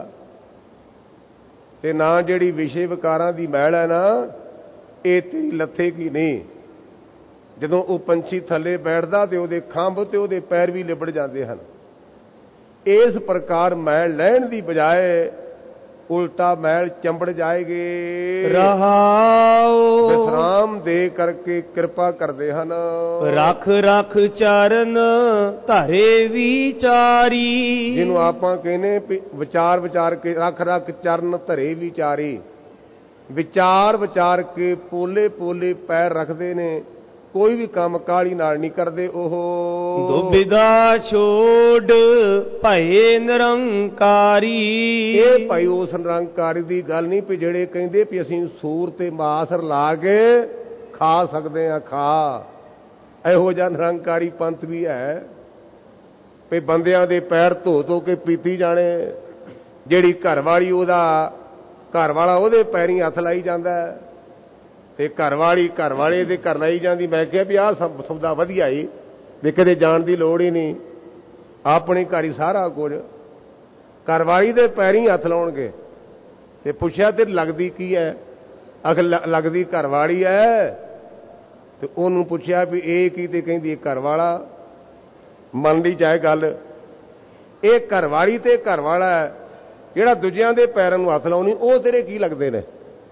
ਤੇ ਨਾ ਜਿਹੜੀ ਵਿਸ਼ੇ ਵਿਕਾਰਾਂ ਦੀ ਮੈਲ ਹੈ ਨਾ, ਇਹ ਤੇਰੀ ਲੱਥੇਗੀ ਨਹੀਂ। ਜਦੋਂ ਉਹ ਪੰਛੀ ਥੱਲੇ ਬੈਠਦਾ ਤੇ ਉਹਦੇ ਖੰਭ ਤੇ ਉਹਦੇ ਪੈਰ ਵੀ ਲਿਬੜ ਜਾਂਦੇ ਹਨ। ਇਸ ਪ੍ਰਕਾਰ ਮੈਲ ਲੈਣ ਦੀ ਬਜਾਏ ਉਲਟਾ ਮੈਲ ਚੰਬੜ ਜਾਏਗੀ। ਰਹਾਉ ਵਿਸਰਾਮ ਦੇ ਕਰਕੇ ਕਿਰਪਾ ਕਰਦੇ ਹਨ। ਰਖ ਰਖ ਚਰਨ ਧਰੇ ਵਿਚਾਰੀ। ਜਿਹਨੂੰ ਆਪਾਂ ਕਹਿੰਦੇ ਵਿਚਾਰ ਵਿਚਾਰ ਕੇ, ਰਖ ਰਖ ਚਰਨ ਧਰੇ ਵਿਚਾਰੀ। ਵਿਚਾਰ ਵਿਚਾਰ ਕੇ ਪੋਲੇ ਪੋਲੇ ਪੈਰ ਰੱਖਦੇ ਨੇ, ਕੋਈ ਵੀ ਕੰਮ ਕਾਹਲੀ ਨਾਲ ਨਹੀਂ ਕਰਦੇ। ਉਹ ਦੁਬਿਧਾ ਛੋੜ ਭਏ ਨਿਰੰਕਾਰੀ। ਇਹ ਭਾਈ ਉਸ ਨਿਰੰਕਾਰੀ ਦੀ ਗੱਲ ਨਹੀਂ ਵੀ ਜਿਹੜੇ ਕਹਿੰਦੇ ਵੀ ਅਸੀਂ ਸੂਰ ਤੇ ਮਾਸ ਰਲਾ ਕੇ ਖਾ ਸਕਦੇ ਆ। ਖਾ ਇਹੋ ਜਿਹਾ ਨਿਰੰਕਾਰੀ ਪੰਥ ਵੀ ਹੈ। ਵੀ ਬੰਦਿਆਂ ਦੇ ਪੈਰ ਧੋ ਧੋ ਕੇ ਪੀਤੀ ਜਾਣੇ, ਜਿਹੜੀ ਘਰਵਾਲੀ ਘਰਵਾਲਾ ਉਹਦੇ ਪੈਰੀਂ ਹੱਥ ਲਾਈ ਜਾਂਦਾ ਤੇ ਘਰਵਾਲੀ ਘਰਵਾਲੇ ਦੇ ਘਰ ਲਾਈ ਜਾਂਦੀ। ਮੈਂ ਕਿਹਾ ਵੀ ਆਹ ਸੌਦਾ ਵਧੀਆ ਹੀ, ਵੀ ਕਦੇ ਜਾਣ ਦੀ ਲੋੜ ਹੀ ਨਹੀਂ, ਆਪਣੇ ਘਰ ਹੀ ਸਾਰਾ ਕੁਝ। ਘਰਵਾਲੀ ਦੇ ਪੈਰੀਂ ਹੱਥ ਲਾਉਣਗੇ ਤੇ ਪੁੱਛਿਆ ਤੇ ਲੱਗਦੀ ਕੀ ਹੈ? ਆਖਰ ਲੱਗਦੀ ਘਰਵਾਲੀ ਹੈ। ਤੇ ਉਹਨੂੰ ਪੁੱਛਿਆ ਵੀ ਇਹ ਕੀ? ਤੇ ਕਹਿੰਦੀ ਘਰਵਾਲਾ। ਮੰਨ ਲਈ ਜਾਏ ਗੱਲ, ਇਹ ਘਰਵਾਲੀ ਤੇ ਘਰਵਾਲਾ ਜਿਹੜਾ ਦੂਜਿਆਂ ਦੇ ਪੈਰਾਂ ਨੂੰ ਹੱਥ ਲਾਉਣੀ, ਉਹ ਤੇਰੇ ਕੀ ਲੱਗਦੇ ਨੇ?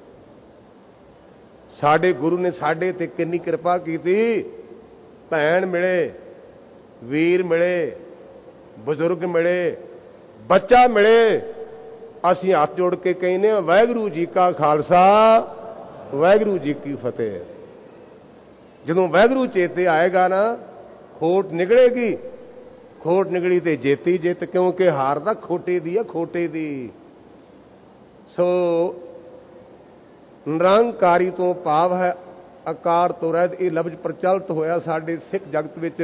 ਸਾਡੇ ਗੁਰੂ ਨੇ ਸਾਡੇ ਤੇ ਕਿੰਨੀ ਕਿਰਪਾ ਕੀਤੀ। ਭੈਣ ਮਿਲੇ, ਵੀਰ ਮਿਲੇ, ਬਜ਼ੁਰਗ ਮਿਲੇ, ਬੱਚਾ ਮਿਲੇ, ਅਸੀਂ ਹੱਥ ਜੋੜ ਕੇ ਕਹਿੰਦੇ ਹਾਂ ਵਾਹਿਗੁਰੂ ਜੀ ਕਾ ਖਾਲਸਾ, ਵਾਹਿਗੁਰੂ ਜੀ ਕੀ ਫਤਿਹ। ਜਦੋਂ ਵਾਹਿਗੁਰੂ ਚੇਤੇ ਆਏਗਾ ਨਾ, ਖੋਟ ਨਿਕਲੇਗੀ। ਖੋਟ ਨਿਕਲੀ ਤੇ ਜੇਤੀ ਜਿੱਤ, ਕਿਉਂਕਿ ਹਾਰ ਤਾਂ ਖੋਟੇ ਦੀ ਆ, ਖੋਟੇ ਦੀ। ਸੋ ਨਿਰੰਕਾਰੀ ਤੋਂ ਭਾਵ ਹੈ ਆਕਾਰ ਤੋਂ ਰਹਿਤ। ਇਹ ਲਫ਼ਜ਼ ਪ੍ਰਚਲਿਤ ਹੋਇਆ ਸਾਡੇ ਸਿੱਖ ਜਗਤ ਵਿੱਚ।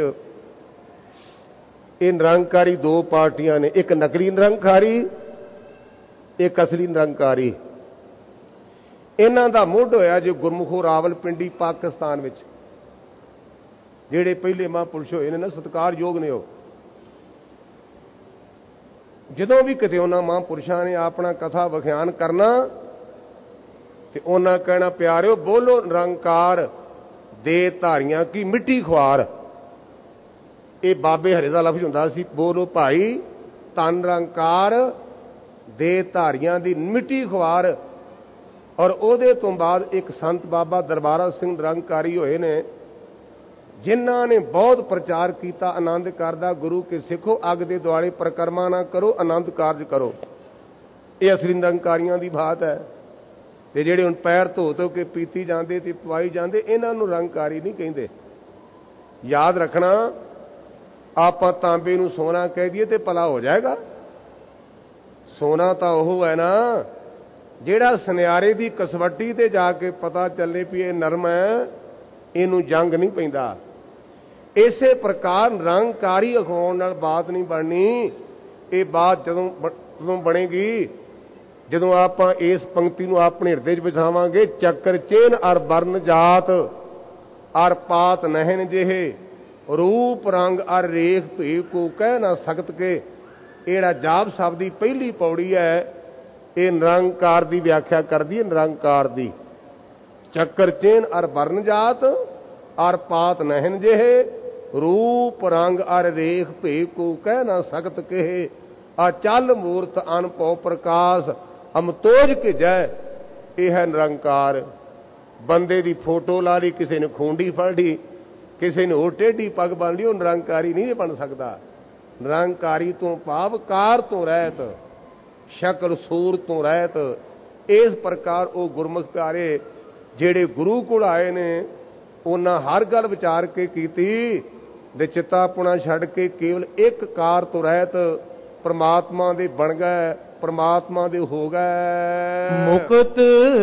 ਇਹ ਨਿਰੰਕਾਰੀ ਦੋ ਪਾਰਟੀਆਂ ਨੇ, ਇੱਕ ਨਕਲੀ ਨਿਰੰਕਾਰੀ, ਇੱਕ ਅਸਲੀ ਨਿਰੰਕਾਰੀ। ਇਹਨਾਂ ਦਾ ਮੁੱਢ ਹੋਇਆ ਜੋ ਗੁਰਮੁਖੋ ਰਾਵਲਪਿੰਡੀ ਪਾਕਿਸਤਾਨ ਵਿੱਚ, ਜਿਹੜੇ ਪਹਿਲੇ ਮਹਾਂਪੁਰਸ਼ ਹੋਏ ਨੇ ਨਾ, ਸਤਿਕਾਰਯੋਗ ਨੇ ਉਹ। ਜਦੋਂ ਵੀ ਕਿਤੇ ਉਹਨਾਂ ਮਹਾਂਪੁਰਸ਼ਾਂ ਨੇ ਆਪਣਾ ਕਥਾ ਵਿਖਿਆਨ ਕਰਨਾ ਤੇ ਉਹਨਾਂ ਕਹਿਣਾ, ਪਿਆਰਿਓ ਬੋਲੋ ਨਿਰੰਕਾਰ ਦੇ ਧਾਰੀਆਂ ਕੀ ਮਿੱਟੀ ਖੁਆਰ। ਇਹ ਬਾਬੇ ਹਰੇ ਦਾ ਲਫ਼ਜ਼ ਹੁੰਦਾ ਸੀ, ਬੋਲੋ ਭਾਈ ਧੰਨ ਨਿਰੰਕਾਰ ਦੇ ਧਾਰੀਆਂ ਦੀ ਮਿੱਟੀ ਖੁਆਰ। ਔਰ ਉਹਦੇ ਤੋਂ ਬਾਅਦ ਇੱਕ ਸੰਤ ਬਾਬਾ ਦਰਬਾਰਾ ਸਿੰਘ ਨਿਰੰਕਾਰੀ ਹੋਏ ਨੇ, ਜਿਨ੍ਹਾਂ ਨੇ ਬਹੁਤ ਪ੍ਰਚਾਰ ਕੀਤਾ ਆਨੰਦ ਕਰਦਾ ਗੁਰੂ ਕੇ ਸਿੱਖੋ, ਅੱਗ ਦੇ ਦੁਆਲੇ ਪਰਿਕਰਮਾ ਨਾ ਕਰੋ, ਆਨੰਦ ਕਾਰਜ ਕਰੋ। ਇਹ ਅਸਲੀ ਨਿਰੰਕਾਰੀਆਂ ਦੀ ਬਾਤ ਹੈ। ਤੇ ਜਿਹੜੇ ਹੁਣ ਪੈਰ ਧੋ ਧੋ ਕੇ ਪੀਤੀ ਜਾਂਦੇ ਤੇ ਪਵਾਈ ਜਾਂਦੇ, ਇਹਨਾਂ ਨੂੰ ਨਿਰੰਕਾਰੀ ਨਹੀਂ ਕਹਿੰਦੇ। ਯਾਦ ਰੱਖਣਾ, ਆਪਾਂ ਤਾਂਬੇ ਨੂੰ ਸੋਨਾ ਕਹਿ ਦਈਏ ਤੇ ਭਲਾ ਹੋ ਜਾਏਗਾ? ਸੋਨਾ ਤਾਂ ਉਹ ਹੈ ਨਾ ਜਿਹੜਾ ਸੁਨਿਆਰੇ ਦੀ ਕਸਵੱਟੀ ਤੇ ਜਾ ਕੇ ਪਤਾ ਚੱਲੇ ਵੀ ਇਹ ਨਰਮ ਹੈ, ਇਹਨੂੰ ਜੰਗ ਨਹੀਂ ਪੈਂਦਾ। ਇਸੇ ਪ੍ਰਕਾਰ ਨਿਰੰਕਾਰੀ ਅਖਾਉਣ ਨਾਲ ਬਾਤ ਨਹੀਂ ਬਣਨੀ। ਇਹ ਬਾਤ ਜਦੋਂ ਬਣੇਗੀ, ਜਦੋਂ ਆਪਾਂ ਇਸ ਪੰਕਤੀ ਨੂੰ ਆਪਣੇ ਹਿਰਦੇ 'ਚ ਵਿਛਾਵਾਂਗੇ। ਚੱਕਰ ਚੇਨ ਅਰ ਵਰਨ ਜਾਤ ਅਰ ਪਾਤ ਨਹਿਨ ਜਿਹੇ, ਰੂਪ ਰੰਗ ਅਰ ਰੇਖ ਭੇਵ ਕੋ ਕਹਿ ਨਾ ਸਕਤ ਕੇ। ਜਿਹੜਾ ਜਾਪ ਸ਼ਬਦ ਦੀ ਪਹਿਲੀ ਪੌੜੀ ਹੈ, ਇਹ ਨਿਰੰਕਾਰ ਦੀ ਵਿਆਖਿਆ ਕਰਦੀ ਹੈ। ਨਿਰੰਕਾਰ ਦੀ ਚੱਕਰ ਚੇਨ ਅਰ ਵਰਨ ਜਾਤ ਅਰ ਪਾਤ ਨਹਿਨ ਜਿਹੇ, ਰੂਪ ਰੰਗ ਅਰ ਰੇਖ ਭੇਵ ਕੋ ਕਹਿ ਨਾ ਸਕਤ ਕਹੇ। ਆ ਚੱਲ ਮੂਰਤ ਅਨਭਉ ਪ੍ਰਕਾਸ਼ ਅਮਤੋਜ ਕੇ ਜੈ। ਇਹ ਹੈ ਨਿਰੰਕਾਰ। ਬੰਦੇ ਦੀ ਫੋਟੋ ਲਾ ਲਈ, ਕਿਸੇ ਨੇ ਖੂੰਡੀ ਫੜ ਲਈ, ਕਿਸੇ ਨੇ ਹੋਰ ਟੇਢੀ ਪੱਗ ਬੰਨ ਲਈ, ਉਹ ਨਿਰੰਕਾਰੀ ਨਹੀਂ ਬਣ ਸਕਦਾ। ਨਿਰੰਕਾਰੀ ਤੋਂ ਭਾਵ ਕਾਰ ਤੋਂ ਰਹਿਤ, ਸ਼ਕਲ ਸੂਰਤ ਤੋਂ ਰਹਿਤ। ਇਸ ਪ੍ਰਕਾਰ ਉਹ ਗੁਰਮੁਖ ਪਿਆਰੇ ਜਿਹੜੇ ਗੁਰੂ ਕੋਲ ਆਏ ਨੇ, ਉਹਨਾਂ ਹਰ ਗੱਲ ਵਿਚਾਰ ਕੇ ਕੀਤੀ ਤੇ ਚਿੱਤਾ ਆਪਣਾ ਛੱਡ ਕੇ ਕੇਵਲ ਇੱਕ ਕਾਰ ਤੋਂ ਰਹਿਤ ਪ੍ਰਮਾਤਮਾ ਦੇ ਬਣ ਗਏ, ਪ੍ਰਮਾਤਮਾ ਦੇ ਹੋ ਗਏ। ਮੁਕਤ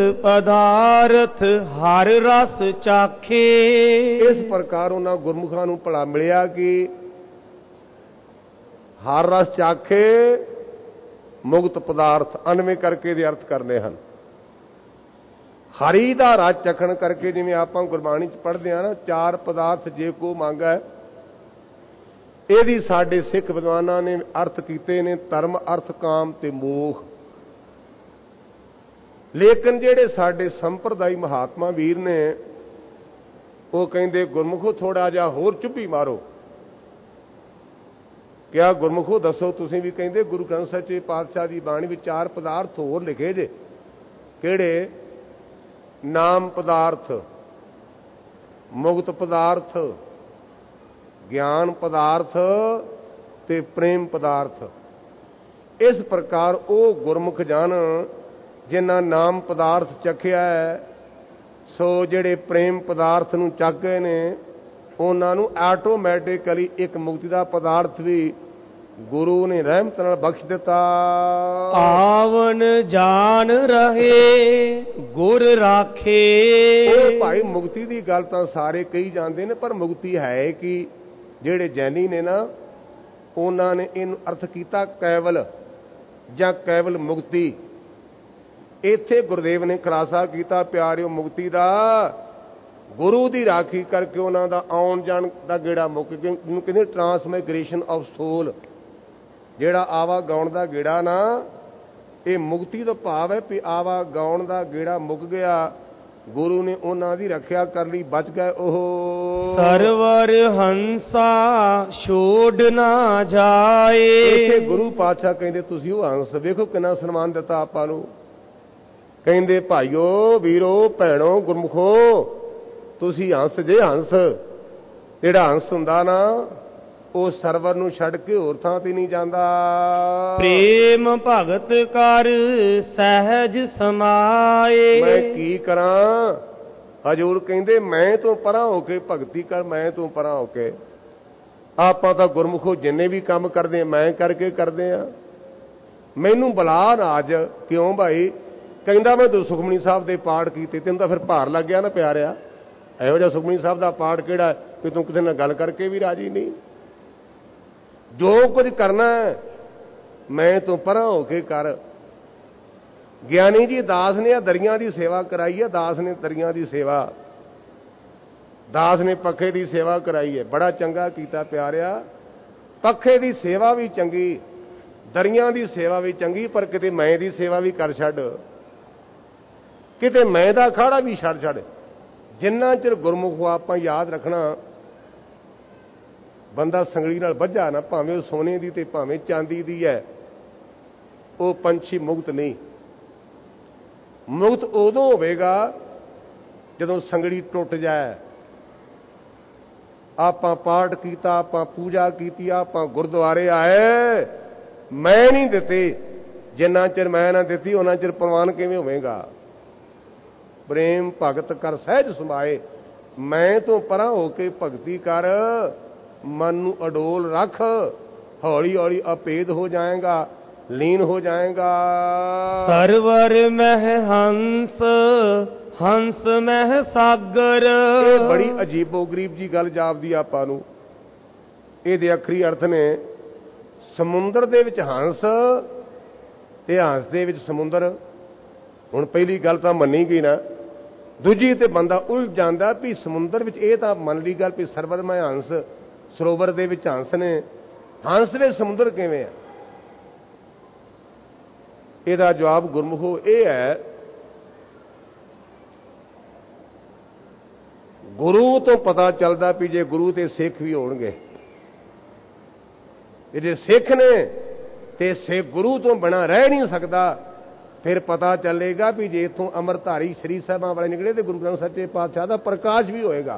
ਪਦਾਰਥ ਹਰ ਰਸ ਚਾਖੇ। ਇਸ ਪ੍ਰਕਾਰ ਉਹਨਾਂ ਗੁਰਮੁਖਾਂ ਨੂੰ ਭਲਾ ਮਿਲਿਆ ਕਿ ਹਰ ਰਸ ਚਾਖੇ, ਮੁਕਤ ਪਦਾਰਥ ਅਨਵੇਂ ਕਰਕੇ ਦੇ ਅਰਥ ਕਰਨੇ ਹਨ। ਹਰੀ ਦਾ ਰਸ ਚਖਣ ਕਰਕੇ, ਜਿਵੇਂ ਆਪਾਂ ਗੁਰਬਾਣੀ 'ਚ ਪੜ੍ਹਦੇ ਹਾਂ ਨਾ, ਚਾਰ ਪਦਾਰਥ ਜੇ ਕੋ ਮੰਗੈ। ਇਹਦੀ ਸਾਡੇ ਸਿੱਖ ਵਿਦਵਾਨਾਂ ਨੇ ਅਰਥ ਕੀਤੇ ਨੇ ਧਰਮ, ਅਰਥ, ਕਾਮ ਤੇ ਮੋਖ। ਲੇਕਿਨ ਜਿਹੜੇ ਸਾਡੇ ਸੰਪਰਦਾਈ ਮਹਾਤਮਾ ਵੀਰ ਨੇ, ਉਹ ਕਹਿੰਦੇ ਗੁਰਮੁਖੋ ਥੋੜਾ ਜਿਹਾ ਹੋਰ ਚੁੱਭੀ ਮਾਰੋ। ਕਿਆ ਗੁਰਮੁਖੋ ਦੱਸੋ, ਤੁਸੀਂ ਵੀ ਕਹਿੰਦੇ ਗੁਰੂ ਗ੍ਰੰਥ ਸੱਚੇ ਪਾਤਸ਼ਾਹ ਦੀ ਬਾਣੀ ਵਿੱਚ ਚਾਰ ਪਦਾਰਥ ਹੋਰ ਲਿਖੇ ਜੇ। ਕਿਹੜੇ? ਨਾਮ ਪਦਾਰਥ, ਮੁਕਤ ਪਦਾਰਥ, ਗਿਆਨ ਪਦਾਰਥ ਤੇ ਪ੍ਰੇਮ ਪਦਾਰਥ। ਇਸ ਪ੍ਰਕਾਰ ਉਹ ਗੁਰਮੁਖ ਜਨ ਜਿਨ੍ਹਾਂ ਨਾਮ ਪਦਾਰਥ ਚੱਖਿਆ ਹੈ, ਸੋ ਜਿਹੜੇ ਪ੍ਰੇਮ ਪਦਾਰਥ ਨੂੰ ਚੱਖ ਗਏ ਨੇ, ਉਹਨਾਂ ਨੂੰ ਆਟੋਮੈਟਿਕਲੀ ਇੱਕ ਮੁਕਤੀ ਦਾ ਪਦਾਰਥ ਵੀ ਗੁਰੂ ਨੇ ਰਹਿਮਤ ਨਾਲ ਬਖਸ਼ ਦਿੱਤਾ। ਆਵਨ ਜਾਨ ਰਹੇ ਗੁਰ ਰਾਖੇ। ਉਹ ਭਾਈ ਮੁਕਤੀ ਦੀ ਗੱਲ ਤਾਂ ਸਾਰੇ ਕਹੀ ਜਾਂਦੇ ਨੇ, ਪਰ ਮੁਕਤੀ ਹੈ ਕਿ ਜਿਹੜੇ ਜੈਨੀ ਨੇ ਨਾ, ਉਹਨਾਂ ਨੇ ਇਹਨੂੰ ਅਰਥ ਕੀਤਾ ਕੈਵਲ ਜਾਂ ਕੈਵਲ ਮੁਕਤੀ। ਇੱਥੇ ਗੁਰਦੇਵ ਨੇ ਖੁਲਾਸਾ ਕੀਤਾ ਪਿਆਰਿਓ ਮੁਕਤੀ ਦਾ, ਗੁਰੂ ਦੀ ਰਾਖੀ ਕਰਕੇ ਉਹਨਾਂ ਦਾ ਆਉਣ ਜਾਣ ਦਾ ਗੇੜਾ ਮੁੱਕ ਗਿਆ। ਜਿਹਨੂੰ ਕਹਿੰਦੇ ਟਰਾਂਸਮਾਈਗ੍ਰੇਸ਼ਨ ਆਫ ਸੋਲ, ਜਿਹੜਾ ਆਵਾ ਗਾਉਣ ਦਾ ਗੇੜਾ ਨਾ, ਇਹ ਮੁਕਤੀ ਦਾ ਭਾਵ ਹੈ ਵੀ ਆਵਾ ਗਾਉਣ ਦਾ ਗੇੜਾ ਮੁੱਕ ਗਿਆ, ਗੁਰੂ ਨੇ ਉਹਨਾਂ ਦੀ ਰੱਖਿਆ ਕਰ ਲਈ, ਬਚ ਗਏ ਉਹ। ਸਰਵਰ ਹੰਸਾ ਛੋੜ ਨਾ ਜਾਏ। ਇੱਥੇ ਗੁਰੂ ਪਾਤਸ਼ਾਹ ਕਹਿੰਦੇ ਤੁਸੀਂ ਉਹ ਹੰਸ, ਵੇਖੋ ਕਿੰਨਾ ਸਨਮਾਨ ਦਿੱਤਾ ਆਪਾਂ ਨੂੰ। ਕਹਿੰਦੇ ਭਾਈਓ ਵੀਰੋ ਭੈਣੋ ਗੁਰਮੁਖੋ, ਤੁਸੀਂ ਹੰਸ ਜੇ ਹੰਸ। ਜਿਹੜਾ ਹੰਸ ਹੁੰਦਾ ਨਾ ਉਹ ਸਰਵਰ ਨੂੰ ਛੱਡ ਕੇ ਹੋਰ ਥਾਂ ਤੇ ਨਹੀਂ ਜਾਂਦਾ। ਪ੍ਰੇਮ ਭਗਤ ਕਰ ਸਹਿਜ ਸਮਾਏ। ਮੈਂ ਕੀ ਕਰਾਂ, ਹਜ਼ੂਰ ਕਹਿੰਦੇ ਮੈਂ ਤੋਂ ਪਰਾਂ ਹੋ ਕੇ ਭਗਤੀ ਕਰ, ਮੈਂ ਤੋਂ ਪਰਾਂ ਹੋ ਕੇ। ਆਪਾਂ ਤਾਂ ਗੁਰਮੁਖੋ ਜਿੰਨੇ ਵੀ ਕੰਮ ਕਰਦੇ ਆ ਮੈਂ ਕਰਕੇ ਕਰਦੇ ਆ, ਮੈਨੂੰ ਬੁਲਾ ਨਾ ਅੱਜ। ਕਿਉਂ ਭਾਈ? ਕਹਿੰਦਾ ਮੈਂ ਸੁਖਮਨੀ ਸਾਹਿਬ ਦੇ ਪਾਠ ਕੀਤੇ, ਤੈਨੂੰ ਤਾਂ ਫਿਰ ਭਾਰ ਲੱਗ ਗਿਆ ਨਾ ਪਿਆਰਿਆ। ਇਹੋ ਜਿਹਾ ਸੁਖਮਨੀ ਸਾਹਿਬ ਦਾ ਪਾਠ ਕਿਹੜਾ ਕਿ ਤੂੰ ਕਿਸੇ ਨਾਲ ਗੱਲ ਕਰਕੇ ਵੀ ਰਾਜੀ ਨਹੀਂ। ਜੋ ਕੁਝ ਕਰਨਾ ਮੈਂ ਤੋਂ ਪਰਾਂ ਹੋ ਕੇ ਕਰ। ਗਿਆਨੀ ਜੀ ਦਾਸ ਨੇ ਦਰੀਆਂ ਦੀ ਸੇਵਾ ਕਰਾਈ ਹੈ, ਦਾਸ ਨੇ ਦਰੀਆਂ ਦੀ ਸੇਵਾ, ਦਾਸ ਨੇ ਪੱਖੇ ਦੀ ਸੇਵਾ ਕਰਾਈ ਹੈ, ਬੜਾ ਚੰਗਾ ਕੀਤਾ ਪਿਆਰਿਆ। ਪੱਖੇ ਦੀ ਸੇਵਾ ਵੀ ਚੰਗੀ, ਦਰੀਆਂ ਦੀ ਸੇਵਾ ਵੀ ਚੰਗੀ, ਪਰ ਕਿਤੇ ਮੈਂ ਦੀ ਸੇਵਾ ਵੀ ਕਰ ਛੱਡ, ਕਿਤੇ ਮੈਂ ਦਾ ਅਖਾੜਾ ਵੀ ਛੱਡ। ਜਿੰਨਾ ਚਿਰ ਗੁਰਮੁਖ ਆਪਾਂ ਯਾਦ ਰੱਖਣਾ, ਬੰਦਾ ਸੰਗਲੀ ਨਾਲ ਬੱਝਾ ਨਾ, ਭਾਵੇਂ ਉਹ ਸੋਨੇ ਦੀ ਤੇ ਭਾਵੇਂ ਚਾਂਦੀ ਦੀ ਹੈ, ਉਹ ਪੰਛੀ ਮੁਕਤ ਨਹੀਂ। ਮੁਕਤ ਉਦੋਂ ਹੋਵੇਗਾ ਜਦੋਂ ਸੰਗਲੀ ਟੁੱਟ ਜਾਏ। ਆਪਾਂ ਪਾਠ ਕੀਤਾ, ਆਪਾਂ ਪੂਜਾ ਕੀਤੀ, ਆਪਾਂ ਗੁਰਦੁਆਰੇ ਆਏ, ਮੈਂ ਨਹੀਂ ਦਿੱਤੇ, ਜਿੰਨਾ ਚਿਰ ਮੈਂ ਨਾ ਦਿੱਤੀ ਉਹਨਾਂ ਚਿਰ ਪ੍ਰਵਾਨ ਕਿਵੇਂ ਹੋਵੇਗਾ। ਪ੍ਰੇਮ ਭਗਤ ਕਰ ਸਹਿਜ ਸਮਾਏ, ਮੈਂ ਤੋਂ ਪਰਾਂ ਹੋ ਕੇ ਭਗਤੀ ਕਰ, ਮਨ ਨੂੰ ਅਡੋਲ ਰੱਖ, ਹੌਲੀ ਹੌਲੀ ਅਪੇਦ ਹੋ ਜਾਏਗਾ, ਲੀਨ ਹੋ ਜਾਏਗਾ। ਸਰਵਰ ਮਹਿ ਹੰਸ, ਹੰਸ ਮਹਿ ਸਾਗਰ। ਇਹ ਬੜੀ ਅਜੀਬੋ ਗਰੀਬ ਜੀ ਗੱਲ ਜਾਪਦੀ ਆਪਾਂ ਨੂੰ। ਇਹਦੇ ਅਖਰੀ ਅਰਥ ਨੇ ਸਮੁੰਦਰ ਦੇ ਵਿੱਚ ਹੰਸ ਤੇ ਹੰਸ ਦੇ ਵਿੱਚ ਸਮੁੰਦਰ। ਹੁਣ ਪਹਿਲੀ ਗੱਲ ਤਾਂ ਮੰਨੀ ਗਈ ਨਾ, ਦੂਜੀ ਤੇ ਬੰਦਾ ਉਲਝ ਜਾਂਦਾ ਵੀ ਸਮੁੰਦਰ ਵਿੱਚ, ਇਹ ਤਾਂ ਮੰਨ ਲਈ ਗੱਲ ਵੀ ਸਰਵਰ ਮੈਂ ਹੰਸ, ਸਰੋਵਰ ਦੇ ਵਿੱਚ ਹੰਸ ਨੇ, ਹੰਸ ਵਿੱਚ ਸਮੁੰਦਰ ਕਿਵੇਂ ਆ? ਇਹਦਾ ਜਵਾਬ ਗੁਰਮੁਖੋ ਇਹ ਹੈ, ਗੁਰੂ ਤੋਂ ਪਤਾ ਚੱਲਦਾ ਵੀ ਜੇ ਗੁਰੂ ਤੇ ਸਿੱਖ ਵੀ ਹੋਣਗੇ, ਜੇ ਸਿੱਖ ਨੇ ਤੇ ਸਿੱਖ ਗੁਰੂ ਤੋਂ ਬਿਨਾਂ ਰਹਿ ਨਹੀਂ ਸਕਦਾ, ਫਿਰ ਪਤਾ ਚੱਲੇਗਾ ਵੀ ਜੇ ਇੱਥੋਂ ਅੰਮ੍ਰਿਤਧਾਰੀ ਸ੍ਰੀ ਸਾਹਿਬਾਂ ਵਾਲੇ ਨਿਕਲੇ ਤੇ ਗੁਰੂ ਗ੍ਰੰਥ ਸੱਚੇ ਪਾਤਸ਼ਾਹ ਦਾ ਪ੍ਰਕਾਸ਼ ਵੀ ਹੋਏਗਾ।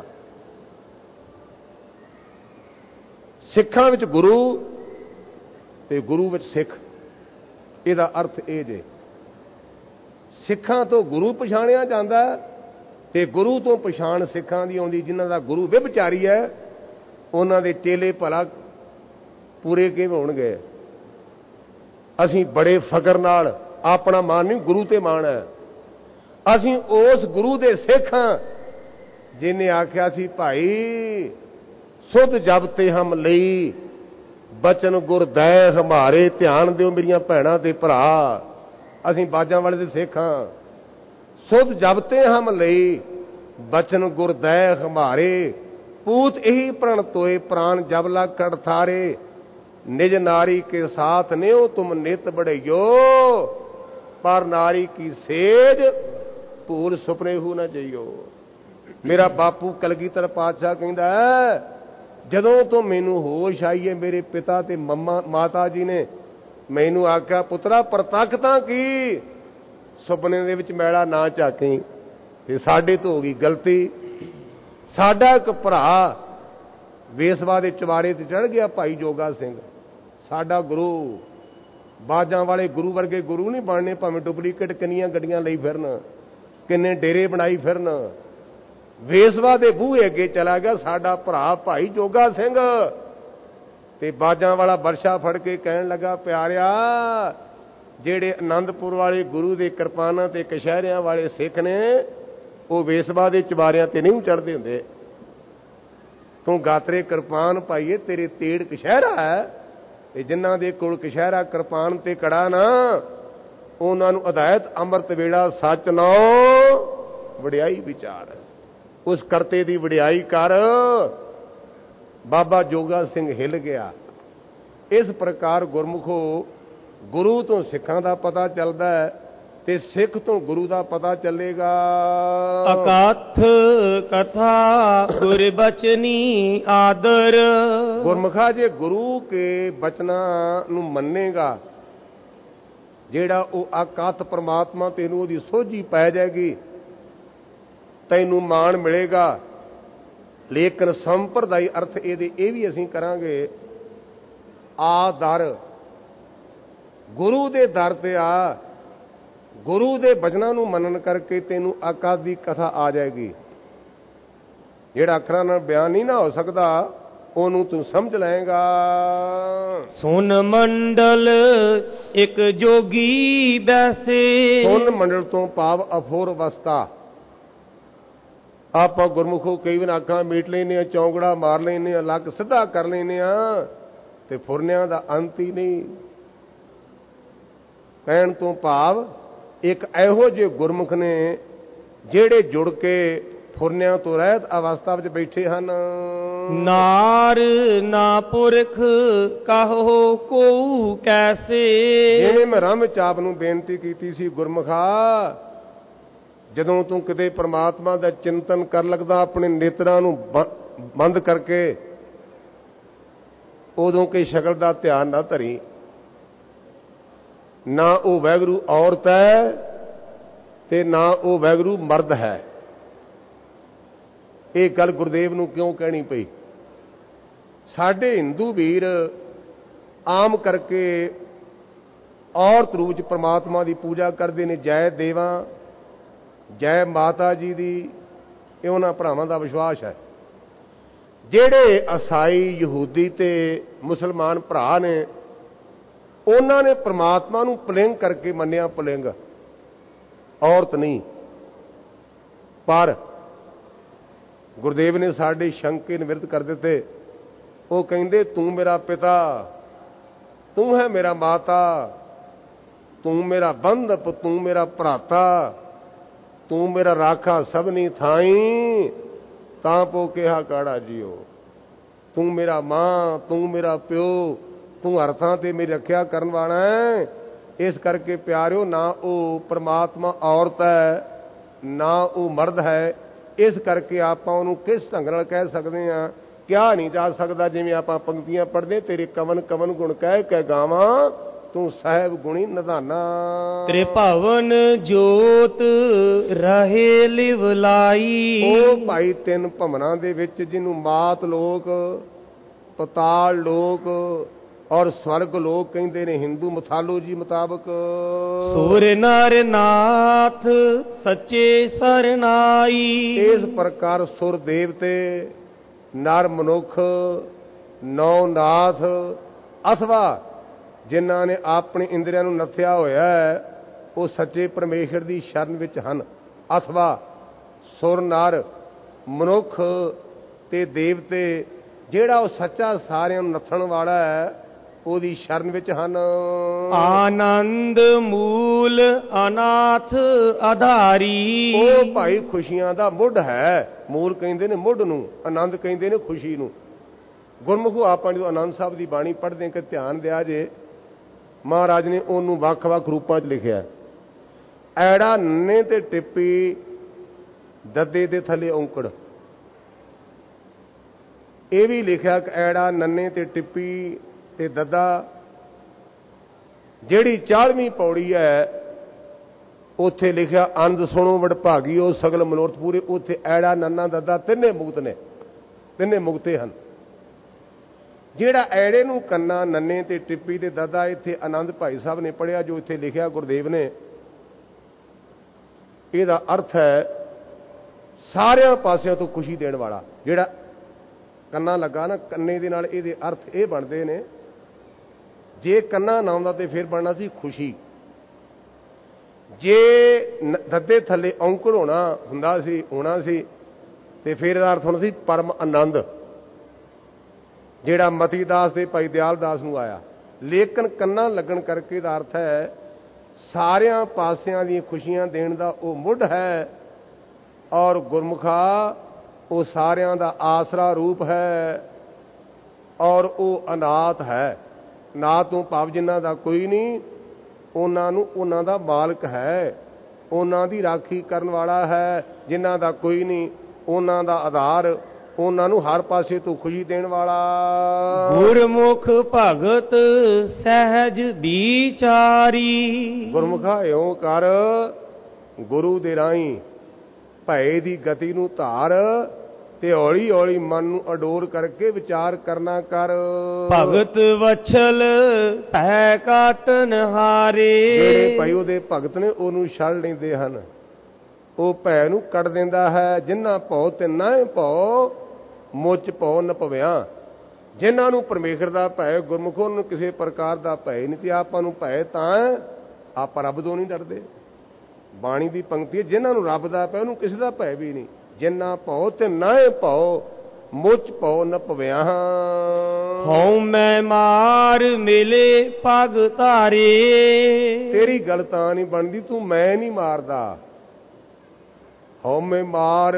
ਸਿੱਖਾਂ ਵਿੱਚ ਗੁਰੂ ਤੇ ਗੁਰੂ ਵਿੱਚ ਸਿੱਖ, ਇਹਦਾ ਅਰਥ ਇਹ ਜੇ। ਸਿੱਖਾਂ ਤੋਂ ਗੁਰੂ ਪਛਾਣਿਆ ਜਾਂਦਾ ਤੇ ਗੁਰੂ ਤੋਂ ਪਛਾਣ ਸਿੱਖਾਂ ਦੀ ਆਉਂਦੀ। ਜਿਨ੍ਹਾਂ ਦਾ ਗੁਰੂ ਵਿਭਚਾਰੀ ਹੈ ਉਹਨਾਂ ਦੇ ਚੇਲੇ ਭਲਾ ਪੂਰੇ ਕਿਵੇਂ ਹੋਣਗੇ? ਅਸੀਂ ਬੜੇ ਫਕਰ ਨਾਲ, ਆਪਣਾ ਮਾਣ ਨਹੀਂ, ਗੁਰੂ ਤੇ ਮਾਣ ਹੈ, ਅਸੀਂ ਉਸ ਗੁਰੂ ਦੇ ਸਿੱਖ ਹਾਂ ਜਿਹਨੇ ਆਖਿਆ ਸੀ ਭਾਈ ਸੁਧ ਜਬ ਤੇ ਹਮ ਲਈ ਬਚਨ ਗੁਰ ਦੈ ਹਮਾਰੇ। ਧਿਆਨ ਦਿਓ ਮੇਰੀਆਂ ਭੈਣਾਂ ਤੇ ਭਰਾ, ਅਸੀਂ ਬਾਜਾਂ ਵਾਲੇ ਦੇ ਸਿੱਖ ਹਾਂ। ਸੁਧ ਜਬ ਤੇ ਹਮ ਲਈ ਬਚਨ ਗੁਰ ਦੈ ਹਮਾਰੇ, ਪੂਤ ਇਹੀ ਪ੍ਰਣ ਤੋਏ ਪ੍ਰਾਨ ਜਬ ਲਾ ਕੜ ਥਾਰੇ। ਨਿਜ ਨਾਰੀ ਕੇ ਸਾਥ ਨਿਓ ਤੁਮ ਨਿਤ ਬੜਈਓ, ਪਰ ਨਾਰੀ ਕੀ ਸੇਜ ਭੂਲ ਸੁਪਨੇ ਹੂ ਨਾ ਜਾਈਓ। ਮੇਰਾ ਬਾਪੂ ਕਲਗੀਧਰ ਪਾਤਸ਼ਾਹ ਕਹਿੰਦਾ, ਜਦੋਂ ਤੋਂ ਮੈਨੂੰ ਹੋਸ਼ ਆਈ ਹੈ, ਮੇਰੇ ਪਿਤਾ ਤੇ ਮਾਤਾ ਜੀ ਨੇ ਮੈਨੂੰ ਆਖਿਆ, ਪੁੱਤਰਾ ਪ੍ਰਤੱਖ ਤਾਂ ਕੀ, ਸੁਪਨੇ ਦੇ ਵਿੱਚ ਮੈਲਾ ਨਾ ਝਾਕੀ। ਤੇ ਸਾਡੇ ਤੋਂ ਹੋ ਗਈ ਗਲਤੀ। ਸਾਡਾ ਇੱਕ ਭਰਾ ਵੇਸਵਾ ਦੇ ਚਵਾਰੇ ਤੇ ਚੜ ਗਿਆ, ਭਾਈ ਜੋਗਾ ਸਿੰਘ, ਸਾਡਾ ਗੁਰੂ। ਬਾਜਾਂ ਵਾਲੇ ਗੁਰੂ ਵਰਗੇ ਗੁਰੂ ਨਹੀਂ ਬਣਨੇ, ਭਾਵੇਂ ਡੁਪਲੀਕੇਟ ਕਿੰਨੀਆਂ ਗੱਡੀਆਂ ਲਈ ਫਿਰਨ, ਕਿੰਨੇ ਡੇਰੇ ਬਣਾਈ ਫਿਰਨ। ਵੇਸਵਾ ਦੇ ਬੂਹੇ ਅੱਗੇ ਚਲਾ ਗਿਆ ਸਾਡਾ ਭਰਾ ਭਾਈ ਜੋਗਾ ਸਿੰਘ, ਤੇ ਬਾਜਾਂ ਵਾਲਾ ਵਰਸ਼ਾ ਫੜ ਕੇ ਕਹਿਣ ਲੱਗਾ, ਪਿਆਰਿਆ ਜਿਹੜੇ ਆਨੰਦਪੁਰ ਵਾਲੇ ਗੁਰੂ ਦੇ ਕਿਰਪਾਨਾਂ ਤੇ ਕਸ਼ਹਿਰਿਆਂ ਵਾਲੇ ਸਿੱਖ ਨੇ, ਉਹ ਵੇਸਵਾ ਦੇ ਚਵਾਰਿਆਂ ਤੇ ਨਹੀਂ ਚੜ੍ਹਦੇ ਹੁੰਦੇ। ਤੂੰ ਗਾਤਰੇ ਕਿਰਪਾਨ ਪਾਈਏ, ਤੇਰੇ ਤੇੜ ਕਸ਼ਹਿਰਾ ਹੈ, ਤੇ ਜਿਨ੍ਹਾਂ ਦੇ ਕੋਲ ਕਸ਼ਹਿਰਾ ਕਿਰਪਾਨ ਤੇ ਕੜਾ ਨਾ, ਉਹਨਾਂ ਨੂੰ ਹਦਾਇਤ ਅੰਮ੍ਰਿਤ ਵੇਲਾ ਸੱਚ ਨਾਉ ਵਡਿਆਈ ਵਿਚਾਰ। ਉਸ ਕਰਤੇ ਦੀ ਵਡਿਆਈ ਕਰ। ਬਾਬਾ ਜੋਗਾ ਸਿੰਘ ਹਿੱਲ ਗਿਆ। ਇਸ ਪ੍ਰਕਾਰ ਗੁਰਮੁਖੋ ਗੁਰੂ ਤੋਂ ਸਿੱਖਾਂ ਦਾ ਪਤਾ ਚੱਲਦਾ ਹੈ ਤੇ ਸਿੱਖ ਤੋਂ ਗੁਰੂ ਦਾ ਪਤਾ ਚੱਲੇਗਾ। ਅਕਥ ਕਥਾ ਗੁਰਬਚਨੀ ਆਦਰ। ਗੁਰਮੁਖਾ ਜੇ ਗੁਰੂ ਕੇ ਬਚਨਾਂ ਨੂੰ ਮੰਨੇਗਾ, ਜਿਹੜਾ ਉਹ ਅਕਥ ਪ੍ਰਮਾਤਮਾ ਤੈਨੂੰ ਉਹਦੀ ਸੋਝੀ ਪੈ ਜਾਏਗੀ, ਤੈਨੂੰ ਮਾਣ ਮਿਲੇਗਾ। ਲੇਕਿਨ ਸੰਪਰਦਾਈ ਅਰਥ ਇਹਦੇ ਇਹ ਵੀ ਅਸੀਂ ਕਰਾਂਗੇ, ਆ ਦਰ, ਗੁਰੂ ਦੇ ਦਰ ਤੇ ਆ। ਗੁਰੂ ਦੇ ਬਚਨਾਂ ਨੂੰ ਮੰਨਣ ਕਰਕੇ ਤੈਨੂੰ ਅਕਥ ਦੀ ਕਥਾ ਆ ਜਾਏਗੀ। ਜਿਹੜਾ ਅੱਖਰਾਂ ਨਾਲ ਬਿਆਨ ਨਹੀਂ ਨਾ ਹੋ ਸਕਦਾ, ਉਹਨੂੰ ਤੂੰ ਸਮਝ ਲਏਗਾ। ਸੁਨ ਮੰਡਲ ਇੱਕ ਜੋਗੀ ਬੈਸੇ। ਸੁਨ ਮੰਡਲ ਤੋਂ ਭਾਵ ਅਫੋਰ ਅਵਸਥਾ। ਆਪਾਂ ਗੁਰਮੁਖੋ ਕਈ ਵਾਰ ਅੱਖਾਂ ਮੀਟ ਲੈਨੇ ਆ, ਚੌਂਕੜਾ ਮਾਰ ਲੈਨੇ ਆ, ਲੱਕ ਸਿੱਧਾ ਕਰ ਲੈਨੇ ਆ, ਤੇ ਫੁਰਨਿਆਂ ਦਾ ਅੰਤ ਹੀ ਨਹੀਂ। ਕਹਿਣ ਤੋਂ ਭਾਵ ਇੱਕ ਇਹੋ ਜਿਹੇ ਗੁਰਮੁਖ ਨੇ ਜਿਹੜੇ ਜੁੜ ਕੇ ਫੁਰਨਿਆਂ ਤੋਂ ਰਹਿਤ ਅਵਸਥਾ ਵਿੱਚ ਬੈਠੇ ਹਨ। ਨਾਰ ਨਾ ਪੁਰਖ ਕਹੋ ਕੋ ਕੈਸੇ। ਜਿਵੇਂ ਮੈਂ ਰਾਮ ਵਿੱਚ ਆਪ ਨੂੰ ਬੇਨਤੀ ਕੀਤੀ ਸੀ, ਗੁਰਮੁਖਾ ਜਦੋਂ ਤੂੰ ਕਿਤੇ ਪ੍ਰਮਾਤਮਾ ਦਾ ਚਿੰਤਨ ਕਰ ਲੱਗਦਾ ਆਪਣੇ ਨੇਤਰਾਂ ਨੂੰ ਬੰਦ ਕਰਕੇ, ਉਦੋਂ ਕੋਈ ਸ਼ਕਲ ਦਾ ਧਿਆਨ ਨਾ ਧਰੀ। ਨਾ ਉਹ ਵਾਹਿਗੁਰੂ ਔਰਤ ਹੈ ਤੇ ਨਾ ਉਹ ਵਾਹਿਗੁਰੂ ਮਰਦ ਹੈ। ਇਹ ਗੱਲ ਗੁਰਦੇਵ ਨੂੰ ਕਿਉਂ ਕਹਿਣੀ ਪਈ? ਸਾਡੇ ਹਿੰਦੂ ਵੀਰ ਆਮ ਕਰਕੇ ਔਰਤ ਰੂਪ ਚ ਪ੍ਰਮਾਤਮਾ ਦੀ ਪੂਜਾ ਕਰਦੇ ਨੇ। ਜੈ ਦੇਵਾਂ, ਜੈ ਮਾਤਾ ਜੀ ਦੀ, ਇਹ ਉਹਨਾਂ ਭਰਾਵਾਂ ਦਾ ਵਿਸ਼ਵਾਸ ਹੈ। ਜਿਹੜੇ ਈਸਾਈ, ਯਹੂਦੀ ਤੇ ਮੁਸਲਮਾਨ ਭਰਾ ਨੇ, ਉਹਨਾਂ ਨੇ ਪ੍ਰਮਾਤਮਾ ਨੂੰ ਪੁਲਿੰਗ ਕਰਕੇ ਮੰਨਿਆ, ਪੁਲਿੰਗ, ਔਰਤ ਨਹੀਂ। ਪਰ ਗੁਰਦੇਵ ਨੇ ਸਾਡੇ ਸ਼ੰਕੇ ਨਿਵਰਤ ਕਰ ਦਿੱਤੇ। ਉਹ ਕਹਿੰਦੇ ਤੂੰ ਮੇਰਾ ਪਿਤਾ, ਤੂੰ ਹੈ ਮੇਰਾ ਮਾਤਾ, ਤੂੰ ਮੇਰਾ ਬੰਧਪ, ਤੂੰ ਮੇਰਾ ਭਰਾਤਾ, ਤੂੰ ਮੇਰਾ ਰਾਖਾ ਸਭਨੀ ਥਾਈ, ਤਾਂ ਪੋ ਕਿਹਾ ਕਾੜਾ ਜੀਓ। ਤੂੰ ਮੇਰਾ ਮਾਂ, ਤੂੰ ਮੇਰਾ ਪਿਓ, ਤੂੰ ਹਰ ਥਾਂ ਤੇ ਮੇਰੀ ਰੱਖਿਆ ਕਰਨ ਵਾਲਾ ਹੈ। ਇਸ ਕਰਕੇ ਪਿਆਰਿਓ, ਨਾ ਉਹ ਪ੍ਰਮਾਤਮਾ ਔਰਤ ਹੈ, ਨਾ ਉਹ ਮਰਦ ਹੈ। ਇਸ ਕਰਕੇ ਆਪਾਂ ਉਹਨੂੰ ਕਿਸ ਢੰਗ ਨਾਲ ਕਹਿ ਸਕਦੇ ਹਾਂ? ਕਿਹਾ ਨਹੀਂ ਜਾ ਸਕਦਾ। ਜਿਵੇਂ ਆਪਾਂ ਪੰਕਤੀਆਂ ਪੜ੍ਹਦੇ, ਤੇਰੇ ਕਵਨ ਕਵਨ ਗੁਣ ਕਹਿ ਕੇ ਗਾਵਾਂ, ਤੂੰ ਸਾਹਿਬ ਗੁਣੀ ਨਿਧਾਨਾ। ਤ੍ਰਿਭਵਨ ਜੋਤ ਰਹੇ ਲਿਵਲਾਈ। ਉਹ ਭਾਈ ਤਿੰਨ ਭਵਨਾਂ ਦੇ ਵਿੱਚ, ਜਿਹਨੂੰ ਮਾਤ ਲੋਕ, ਪਤਾਲ ਲੋਕ ਔਰ ਸਵਰਗ ਲੋਕ ਕਹਿੰਦੇ ਨੇ ਹਿੰਦੂ ਮਿਥਾਲੋਜੀ ਮੁਤਾਬਕ। ਸੁਰ ਨਰ ਨਾਥ ਸੱਚੇ ਸਰਨਾਈ। ਇਸ ਪ੍ਰਕਾਰ ਸੁਰ ਦੇਵਤੇ, ਨਰ ਮਨੁੱਖ, ਨੌ ਨਾਥ ਅਥਵਾ ਜਿਨ੍ਹਾਂ ਨੇ ਆਪਣੇ ਇੰਦਰੀਆਂ ਨੂੰ ਨੱਥਿਆ ਹੋਇਆ ਹੈ, ਉਹ ਸੱਚੇ ਪਰਮੇਸ਼ਰ ਦੀ ਸ਼ਰਨ ਵਿੱਚ ਹਨ। ਅਥਵਾ ਸੁਰ ਨਰ ਮਨੁੱਖ ਤੇ ਦੇਵਤੇ, ਜਿਹੜਾ ਉਹ ਸੱਚਾ ਸਾਰਿਆਂ ਨੂੰ ਨੱਥਣ ਵਾਲਾ ਹੈ, ਉਹਦੀ ਸ਼ਰਨ ਵਿੱਚ ਹਨ। ਆਨੰਦ ਮੂਲ ਅਨਾਥ ਆਧਾਰੀ। ਉਹ ਭਾਈ ਖੁਸ਼ੀਆਂ ਦਾ ਮੁੱਢ ਹੈ। ਮੂਲ ਕਹਿੰਦੇ ਨੇ ਮੁੱਢ ਨੂੰ, ਆਨੰਦ ਕਹਿੰਦੇ ਨੇ ਖੁਸ਼ੀ ਨੂੰ। ਗੁਰਮੁਖੋ ਆਪਾਂ ਜਦੋਂ ਆਨੰਦ ਸਾਹਿਬ ਦੀ ਬਾਣੀ ਪੜ੍ਹਦੇ ਕਿ ਧਿਆਨ ਦਿਆ ਜੇ, ਮਹਾਰਾਜ ਨੇ ਉਹਨੂੰ ਵੱਖ-ਵੱਖ ਰੂਪਾਂ 'ਚ ਲਿਖਿਆ। ਐੜਾ ਨੰਨੇ ਤੇ ਟਿੱਪੀ, ਦੱਦੇ ਦੇ ਥੱਲੇ ਔਂਕੜ। ਇਹ ਵੀ ਲਿਖਿਆ ਕਿ ਐੜਾ ਨੰਨੇ ਤੇ ਟਿੱਪੀ ਤੇ ਦੱਦਾ। ਜਿਹੜੀ 40ਵੀਂ ਪੌੜੀ ਹੈ, ਉੱਥੇ ਲਿਖਿਆ ਆਨੰਦ ਸੁਣੋ ਵਡਭਾਗੀਓ ਸਗਲ ਮਨੋਰਥ ਪੂਰੇ। ਉੱਥੇ ਐੜਾ ਨੰਨਾ ਦੱਦਾ ਤਿੰਨੇ ਮੁਕਤ ਨੇ, ਤਿੰਨੇ ਮੁਕਤੇ ਹਨ। ਜਿਹੜਾ ਐੜੇ ਨੂੰ ਕੰਨਾ, ਨੰਨੇ ਤੇ ਟਿੱਪੀ ਤੇ ਦੱਦਾ, ਇੱਥੇ ਆਨੰਦ ਭਾਈ ਸਾਹਿਬ ਨੇ ਪੜ੍ਹਿਆ ਜੋ ਇੱਥੇ ਲਿਖਿਆ ਗੁਰਦੇਵ ਨੇ। ਇਹਦਾ ਅਰਥ ਹੈ ਸਾਰਿਆਂ ਪਾਸਿਆਂ ਤੋਂ ਖੁਸ਼ੀ ਦੇਣ ਵਾਲਾ। ਜਿਹੜਾ ਕੰਨਾ ਲੱਗਾ ਨਾ, ਕੰਨੇ ਦੇ ਨਾਲ ਇਹਦੇ ਅਰਥ ਇਹ ਬਣਦੇ ਨੇ। ਜੇ ਕੰਨਾ ਨਾ ਹੁੰਦਾ ਤੇ ਫਿਰ ਬਣਨਾ ਸੀ ਖੁਸ਼ੀ। ਜੇ ਦੱਦੇ ਥੱਲੇ ਔਂਕੜ ਹੋਣਾ ਸੀ ਤੇ ਫਿਰ ਇਹਦਾ ਅਰਥ ਹੋਣਾ ਸੀ ਪਰਮ ਆਨੰਦ, ਜਿਹੜਾ ਮਤੀ ਦਾਸ ਤੇ ਭਾਈ ਦਿਆਲ ਦਾਸ ਨੂੰ ਆਇਆ। ਲੇਕਿਨ ਕੰਨਾਂ ਲੱਗਣ ਕਰਕੇ ਦਾ ਅਰਥ ਹੈ ਸਾਰਿਆਂ ਪਾਸਿਆਂ ਦੀਆਂ ਖੁਸ਼ੀਆਂ ਦੇਣ ਦਾ ਉਹ ਮੁੱਢ ਹੈ। ਔਰ ਗੁਰਮੁਖਾ ਉਹ ਸਾਰਿਆਂ ਦਾ ਆਸਰਾ ਰੂਪ ਹੈ ਔਰ ਉਹ ਅਨਾਥ ਹੈ। ਨਾ ਤੋਂ ਭਾਵ ਜਿਨ੍ਹਾਂ ਦਾ ਕੋਈ ਨਹੀਂ, ਉਹਨਾਂ ਨੂੰ ਉਹਨਾਂ ਦਾ ਮਾਲਕ ਹੈ, ਉਹਨਾਂ ਦੀ ਰਾਖੀ ਕਰਨ ਵਾਲਾ ਹੈ। ਜਿਨ੍ਹਾਂ ਦਾ ਕੋਈ ਨਹੀਂ, ਉਹਨਾਂ ਦਾ ਆਧਾਰ, ਉਹਨਾਂ ਨੂੰ ਹਰ ਪਾਸੇ ਤੋਂ ਖੁਸ਼ੀ ਦੇਣ ਵਾਲਾ। ਗੁਰਮੁਖ ਭਗਤ ਸਹਿਜ ਵਿਚਾਰੀ। ਗੁਰਮੁਖਾ ਇਉਂ ਕਰ, ਗੁਰੂ ਦੇ ਰਾਹੀਂ ਭਏ ਦੀ ਗਤੀ ਨੂੰ ਧਾਰ ਤੇ ਹੌਲੀ ਹੌਲੀ ਮਨ ਨੂੰ ਅਡੋਰ ਕਰਕੇ ਵਿਚਾਰ ਕਰਨਾ ਕਰ। ਭਗਤ ਵਛਲ ਭੈ ਕਾਟਨ ਹਾਰੇ। ਜਿਹੜੇ ਭਾਈ ਉਹਦੇ ਭਗਤ ਨੇ ਉਹਨੂੰ ਛੱਡ ਲੈਂਦੇ ਹਨ, ਉਹ ਭੈ ਨੂੰ ਕੱਢ ਦਿੰਦਾ ਹੈ। ਜਿਨ੍ਹਾਂ ਭਉ ਤਿੰਨਾ ਭਉ ਮੁੱਚ ਭਉ ਨ ਭਵਿਆ। ਜਿਨ੍ਹਾਂ ਨੂੰ ਪਰਮੇਸ਼ਰ ਦਾ ਭੈ, ਗੁਰਮੁਖੋਂ ਨੂੰ ਕਿਸੇ ਪ੍ਰਕਾਰ ਦਾ ਭੈ ਨਹੀਂ। ਤੇ ਆਪਾਂ ਨੂੰ ਭੈ ਤਾਂ ਆਪਾਂ ਰੱਬ ਤੋਂ ਨਹੀਂ ਡਰਦੇ। ਬਾਣੀ ਦੀ ਪੰਕਤੀ ਹੈ, ਜਿਨ੍ਹਾਂ ਨੂੰ ਰੱਬ ਦਾ ਭੈ ਉਹਨੂੰ ਕਿਸੇ ਦਾ ਭੈ ਵੀ ਨਹੀਂ। ਜਿਨ੍ਹਾਂ ਭਉ ਤੇ ਨਾਏ ਭਉ ਮੁੱਚ ਭਉ ਨ ਭਵਿਆ। ਹਉ ਮੈਂ ਮਾਰ ਮਿਲੇ ਪਗ ਧਾਰੇ। ਤੇਰੀ ਗੱਲ ਤਾਂ ਨਹੀਂ ਬਣਦੀ, ਤੂੰ ਮੈਂ ਨਹੀਂ ਮਾਰਦਾ। ਹਉ ਮੈਂ ਮਾਰ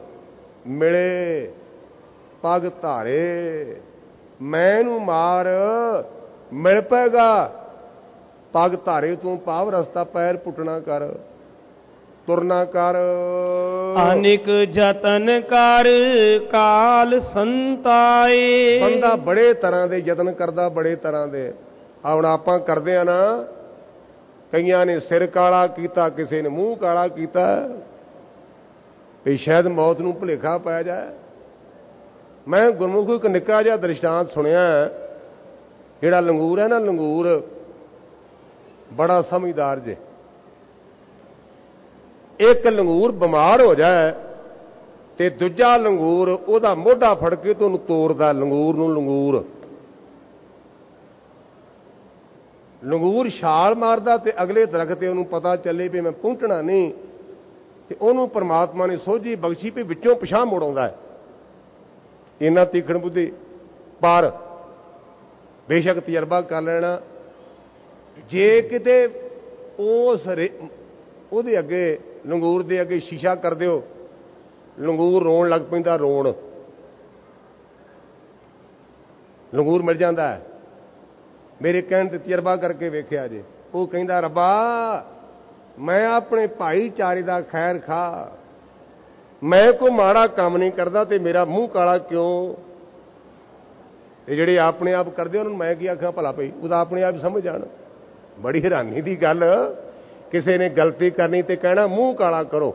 ਮਿਲੇ ਪਗ ਧਾਰੇ। ਮੈਂ ਨੂੰ ਮਾਰ ਮਿਲ ਪਏਗਾ ਪਗ ਧਾਰੇ। ਤੂੰ ਭਾਵ ਰਸਤਾ ਪੈਰ ਪੁੱਟਣਾ ਕਰ, ਤੁਰਨਾ ਕਰ। ਅਨੇਕ ਯਤਨ ਕਰ ਕਾਲ ਸੰਤਾਏ। ਬੰਦਾ ਬੜੇ ਤਰ੍ਹਾਂ ਦੇ ਯਤਨ ਕਰਦਾ, ਬੜੇ ਤਰ੍ਹਾਂ ਦੇ। ਹੁਣ ਆਪਾਂ ਕਰਦੇ ਆ ਨਾ, ਕਈਆਂ ਨੇ ਸਿਰ ਕਾਲਾ ਕੀਤਾ, ਕਿਸੇ ਨੇ ਮੂੰਹ ਕਾਲਾ ਕੀਤਾ ਵੀ ਸ਼ਾਇਦ ਮੌਤ ਨੂੰ ਭੁਲੇਖਾ ਪੈ ਜਾਏ। ਮੈਂ ਗੁਰਮੁਖ ਇੱਕ ਨਿੱਕਾ ਜਿਹਾ ਦ੍ਰਿਸ਼ਟਾਂਤ ਸੁਣਿਆ। ਜਿਹੜਾ ਲੰਗੂਰ ਹੈ ਨਾ, ਲੰਗੂਰ ਬੜਾ ਸਮਝਦਾਰ ਜੇ। ਇੱਕ ਲੰਗੂਰ ਬਿਮਾਰ ਹੋ ਜਾਏ ਤੇ ਦੂਜਾ ਲੰਗੂਰ ਉਹਦਾ ਮੋਢਾ ਫੜ ਕੇ ਤੇ ਉਹਨੂੰ ਤੋੜਦਾ। ਲੰਗੂਰ ਨੂੰ ਲੰਗੂਰ ਛਾਲ ਮਾਰਦਾ ਤੇ ਅਗਲੇ ਦਰਖਤ ਤੇ ਉਹਨੂੰ ਪਤਾ ਚੱਲੇ ਵੀ ਮੈਂ ਪਹੁੰਚਣਾ ਨਹੀਂ, ਤੇ ਉਹਨੂੰ ਪਰਮਾਤਮਾ ਨੇ ਸੋਝੀ ਬਖਸ਼ੀ ਵੀ ਵਿੱਚੋਂ ਪਿਛਾਂਹ ਮੁੜ ਆਉਂਦਾ ਹੈ। ਇੰਨਾ ਤੀਖਣ ਬੁੱਧੀ। ਪਰ ਬੇਸ਼ੱਕ ਤਜਰਬਾ ਕਰ ਲੈਣਾ, ਜੇ ਕਿਤੇ ਉਹਦੇ ਅੱਗੇ, ਲੰਗੂਰ ਦੇ ਅੱਗੇ ਸ਼ੀਸ਼ਾ ਕਰ ਦਿਓ, ਲੰਗੂਰ ਰੋਣ ਲੱਗ ਪੈਂਦਾ। ਰੋਣ ਲੰਗੂਰ ਮਿਲ ਜਾਂਦਾ ਹੈ। ਮੇਰੇ ਕਹਿਣ ਤੇ ਤਜਰਬਾ ਕਰਕੇ ਵੇਖਿਆ ਜੇ। ਉਹ ਕਹਿੰਦਾ, ਰੱਬਾ ਮੈਂ ਆਪਣੇ ਭਾਈਚਾਰੇ ਦਾ ਖੈਰ ਖਾ, ਮੈਂ ਕੋਈ ਮਾੜਾ ਕੰਮ ਨਹੀਂ ਕਰਦਾ ਤੇ ਮੇਰਾ ਮੂੰਹ ਕਾਲਾ ਕਿਉਂ? ਤੇ ਜਿਹੜੇ ਆਪਣੇ ਆਪ ਕਰਦੇ ਉਹਨਾਂ ਨੂੰ ਮੈਂ ਕੀ ਆਖਾਂ ਭਲਾ ਪਈ, ਉਹਦਾ ਆਪਣੇ ਆਪ ਸਮਝ ਜਾਣ। ਬੜੀ ਹੈਰਾਨੀ ਦੀ ਗੱਲ, ਕਿਸੇ ਨੇ ਗਲਤੀ ਕਰਨੀ ਤੇ ਕਹਿਣਾ ਮੂੰਹ ਕਾਲਾ ਕਰੋ।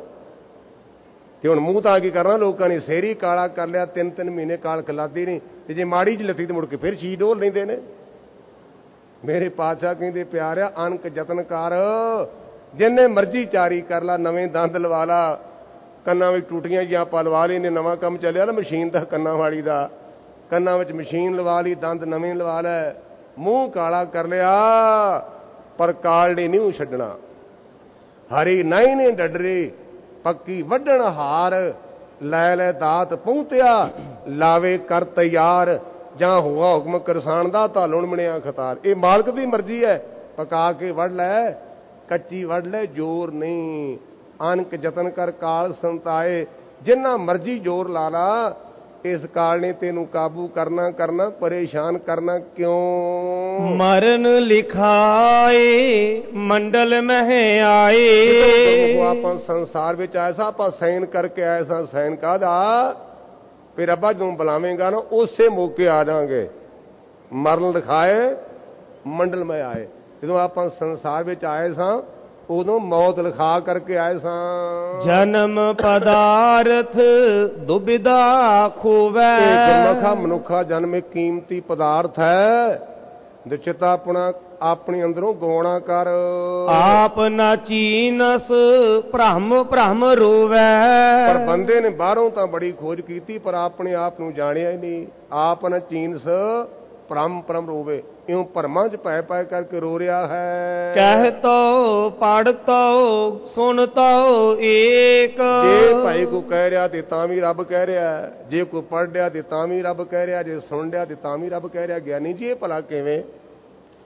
ਤੇ ਹੁਣ ਮੂੰਹ ਤਾਂ ਕੀ ਕਰਨਾ, ਲੋਕਾਂ ਨੇ ਸਿਰ ਹੀ ਕਾਲਾ ਕਰ ਲਿਆ। 3-3 ਮਹੀਨੇ ਕਾਲ ਖਲਾਦੀ ਨਹੀਂ, ਤੇ ਜੇ ਮਾੜੀ ਜਿਹੀ ਲੱਤੀ ਤੇ ਮੁੜ ਕੇ ਫਿਰ ਸ਼ੀਸ਼ ਡੋਲ ਲੈਂਦੇ ਨੇ। ਮੇਰੇ ਪਾਤਸ਼ਾਹ ਕਹਿੰਦੇ, ਪਿਆਰਿਆ ਅਨਕ ਯਤਨ ਕਰ, ਜਿੰਨੇ ਮਰਜ਼ੀ ਚਾਰੀ ਕਰ ਲਾ, ਨਵੇਂ ਦੰਦ ਲਵਾ ਲਾ, ਕੰਨਾਂ ਵਿੱਚ ਟੂਟੀਆਂ ਜਿਹਾ ਆਪਾਂ ਲਵਾ ਲਈ ਨੇ। ਨਵਾਂ ਕੰਮ ਚੱਲਿਆ ਨਾ ਮਸ਼ੀਨ ਦਾ, ਕੰਨਾਂ ਵਾਲੀ ਦਾ। ਕੰਨਾਂ ਵਿੱਚ ਮਸ਼ੀਨ ਲਵਾ ਲਈ, ਦੰਦ ਨਵੇਂ ਲਵਾ ਲੈ, ਮੂੰਹ ਕਾਲਾ ਕਰ ਲਿਆ, ਪਰ ਕਾਲੜੀ ਨਹੀਂ ਛੱਡਣਾ। ਹਰੀ ਨਹੀਂ ਨੇ ਡੱਡਰੇ ਪੱਕੀ ਵੱਢਣ ਹਾਰ, ਲੈ ਲੈ ਦਾਤ ਪਹੁੰਚਿਆ ਲਾਵੇ ਕਰ ਤਿਆਰ। ਜਾਂ ਹੋਆ ਹੁਕਮ ਕਰਸਾਨ ਦਾ ਤਾਂ ਲੁਣ ਮਿਣਿਆ ਖਤਾਰ। ਇਹ ਮਾਲਕ ਦੀ ਮਰਜ਼ੀ ਹੈ, ਪਕਾ ਕੇ ਵੱਢ ਲੈ, ਕੱਚੀ ਵੱਢ ਲੈ, ਜ਼ੋਰ ਨਹੀਂ। ਅਨਕ ਯਤਨ ਕਰ ਕਾਲ ਸੰਤਾਏ। ਜਿੰਨਾ ਮਰਜ਼ੀ ਜ਼ੋਰ ਲਾ ਲਾ, ਇਸ ਕਾਲ ਨੇ ਤੈਨੂੰ ਕਾਬੂ ਕਰਨਾ, ਪਰੇਸ਼ਾਨ ਕਰਨਾ ਕਿਉਂ? ਮਰਨ ਲਿਖਾਏ ਮੰਡਲ ਮਹਿ ਆਏ। ਆਪਾਂ ਸੰਸਾਰ ਵਿੱਚ ਆਏ ਸਾਂ, ਆਪਾਂ ਸੈਨ ਕਰਕੇ ਆਏ ਸਾਂ। ਸੈਨ ਕਾਹਦਾ? ਫਿਰ ਰੱਬਾ ਜਦੋਂ ਬੁਲਾਵੇਂਗਾ ਨਾ, ਉਸੇ ਮੌਕੇ ਆ ਜਾਾਂਗੇ। ਮਰਨ ਲਿਖਾਏ ਮੰਡਲ ਮਹਿ ਆਏ। ਜਦੋਂ ਆਪਾਂ ਸੰਸਾਰ ਵਿੱਚ ਆਏ ਸਾਂ, ਉਦੋਂ ਮੌਤ ਲਿਖਾ ਕਰਕੇ ਆਏ ਸਾਂ। ਜਨਮ ਪਦਾਰਥ ਦੁਬਿਧਾ ਖੋਵੈ। ਗੁਰਮੁਖਾ ਮਨੁੱਖਾ ਜਨਮ ਇੱਕ ਕੀਮਤੀ ਪਦਾਰਥ ਹੈ। ਨਿਸ਼ਚਿਤ ਆਪਣੀ ਅੰਦਰੋਂ ਗਾਉਣਾ ਕਰ। ਆਪ ਨਾ ਚੀਨਸ ਭ੍ਰਮ ਰੋਵੈ। ਪਰ ਬੰਦੇ ਨੇ ਬਾਹਰੋਂ ਤਾਂ ਬੜੀ ਖੋਜ ਕੀਤੀ, ਪਰ ਆਪਣੇ ਆਪ ਨੂੰ ਜਾਣਿਆ ਹੀ ਨਹੀਂ। ਆਪ ਨਾ ਚੀਨਸ ਭ੍ਰਮ ਰੋਵੇ। ਇਉਂ ਭਰਮਾਂ ਚ ਪੈ ਕਰਕੇ ਰੋ ਰਿਹਾ ਹੈ। ਕਹਿ ਤੋ ਪੜ ਤੋ ਸੁਣ ਤੋ ਏਕ। ਜੇ ਭਾਈ ਕੋ ਕਹਿ ਰਿਹਾ ਤੇ ਤਾਂ ਵੀ ਰੱਬ ਕਹਿ ਰਿਹਾ, ਜੇ ਕੋਈ ਪੜ ਰਿਹਾ ਤੇ ਤਾਂ ਵੀ ਰੱਬ ਕਹਿ ਰਿਹਾ, ਜੇ ਸੁਣ ਰਿਹਾ ਤੇ ਤਾਂ ਵੀ ਰੱਬ ਕਹਿ ਰਿਹਾ। ਗਿਆਨੀ ਜੀ ਇਹ ਭਲਾ ਕਿਵੇਂ?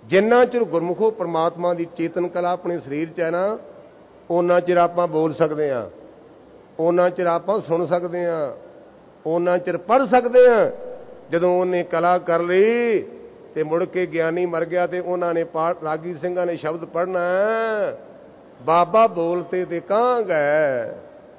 ਜਿੰਨਾ ਚਿਰ ਗੁਰਮੁਖੋ ਪਰਮਾਤਮਾ ਦੀ ਚੇਤਨ ਕਲਾ ਆਪਣੇ ਸਰੀਰ 'ਚ ਹੈ ਨਾ, ਉਹਨਾਂ ਚਿਰ ਆਪਾਂ ਬੋਲ ਸਕਦੇ ਹਾਂ, ਉਹਨਾਂ ਚਿਰ ਆਪਾਂ ਸੁਣ ਸਕਦੇ ਹਾਂ, ਉਹਨਾਂ ਚਿਰ ਪੜ੍ਹ ਸਕਦੇ ਹਾਂ। ਜਦੋਂ ਉਹਨੇ ਕਲਾ ਕਰ ਲਈ ਤੇ ਮੁੜ ਕੇ ਗਿਆਨੀ ਮਰ ਗਿਆ ਤੇ ਉਹਨਾਂ ਨੇ ਰਾਗੀ ਸਿੰਘਾਂ ਨੇ ਸ਼ਬਦ ਪੜ੍ਹਨਾ, ਬਾਬਾ ਬੋਲਤੇ ਤੇ ਕਾਂ ਗਏ,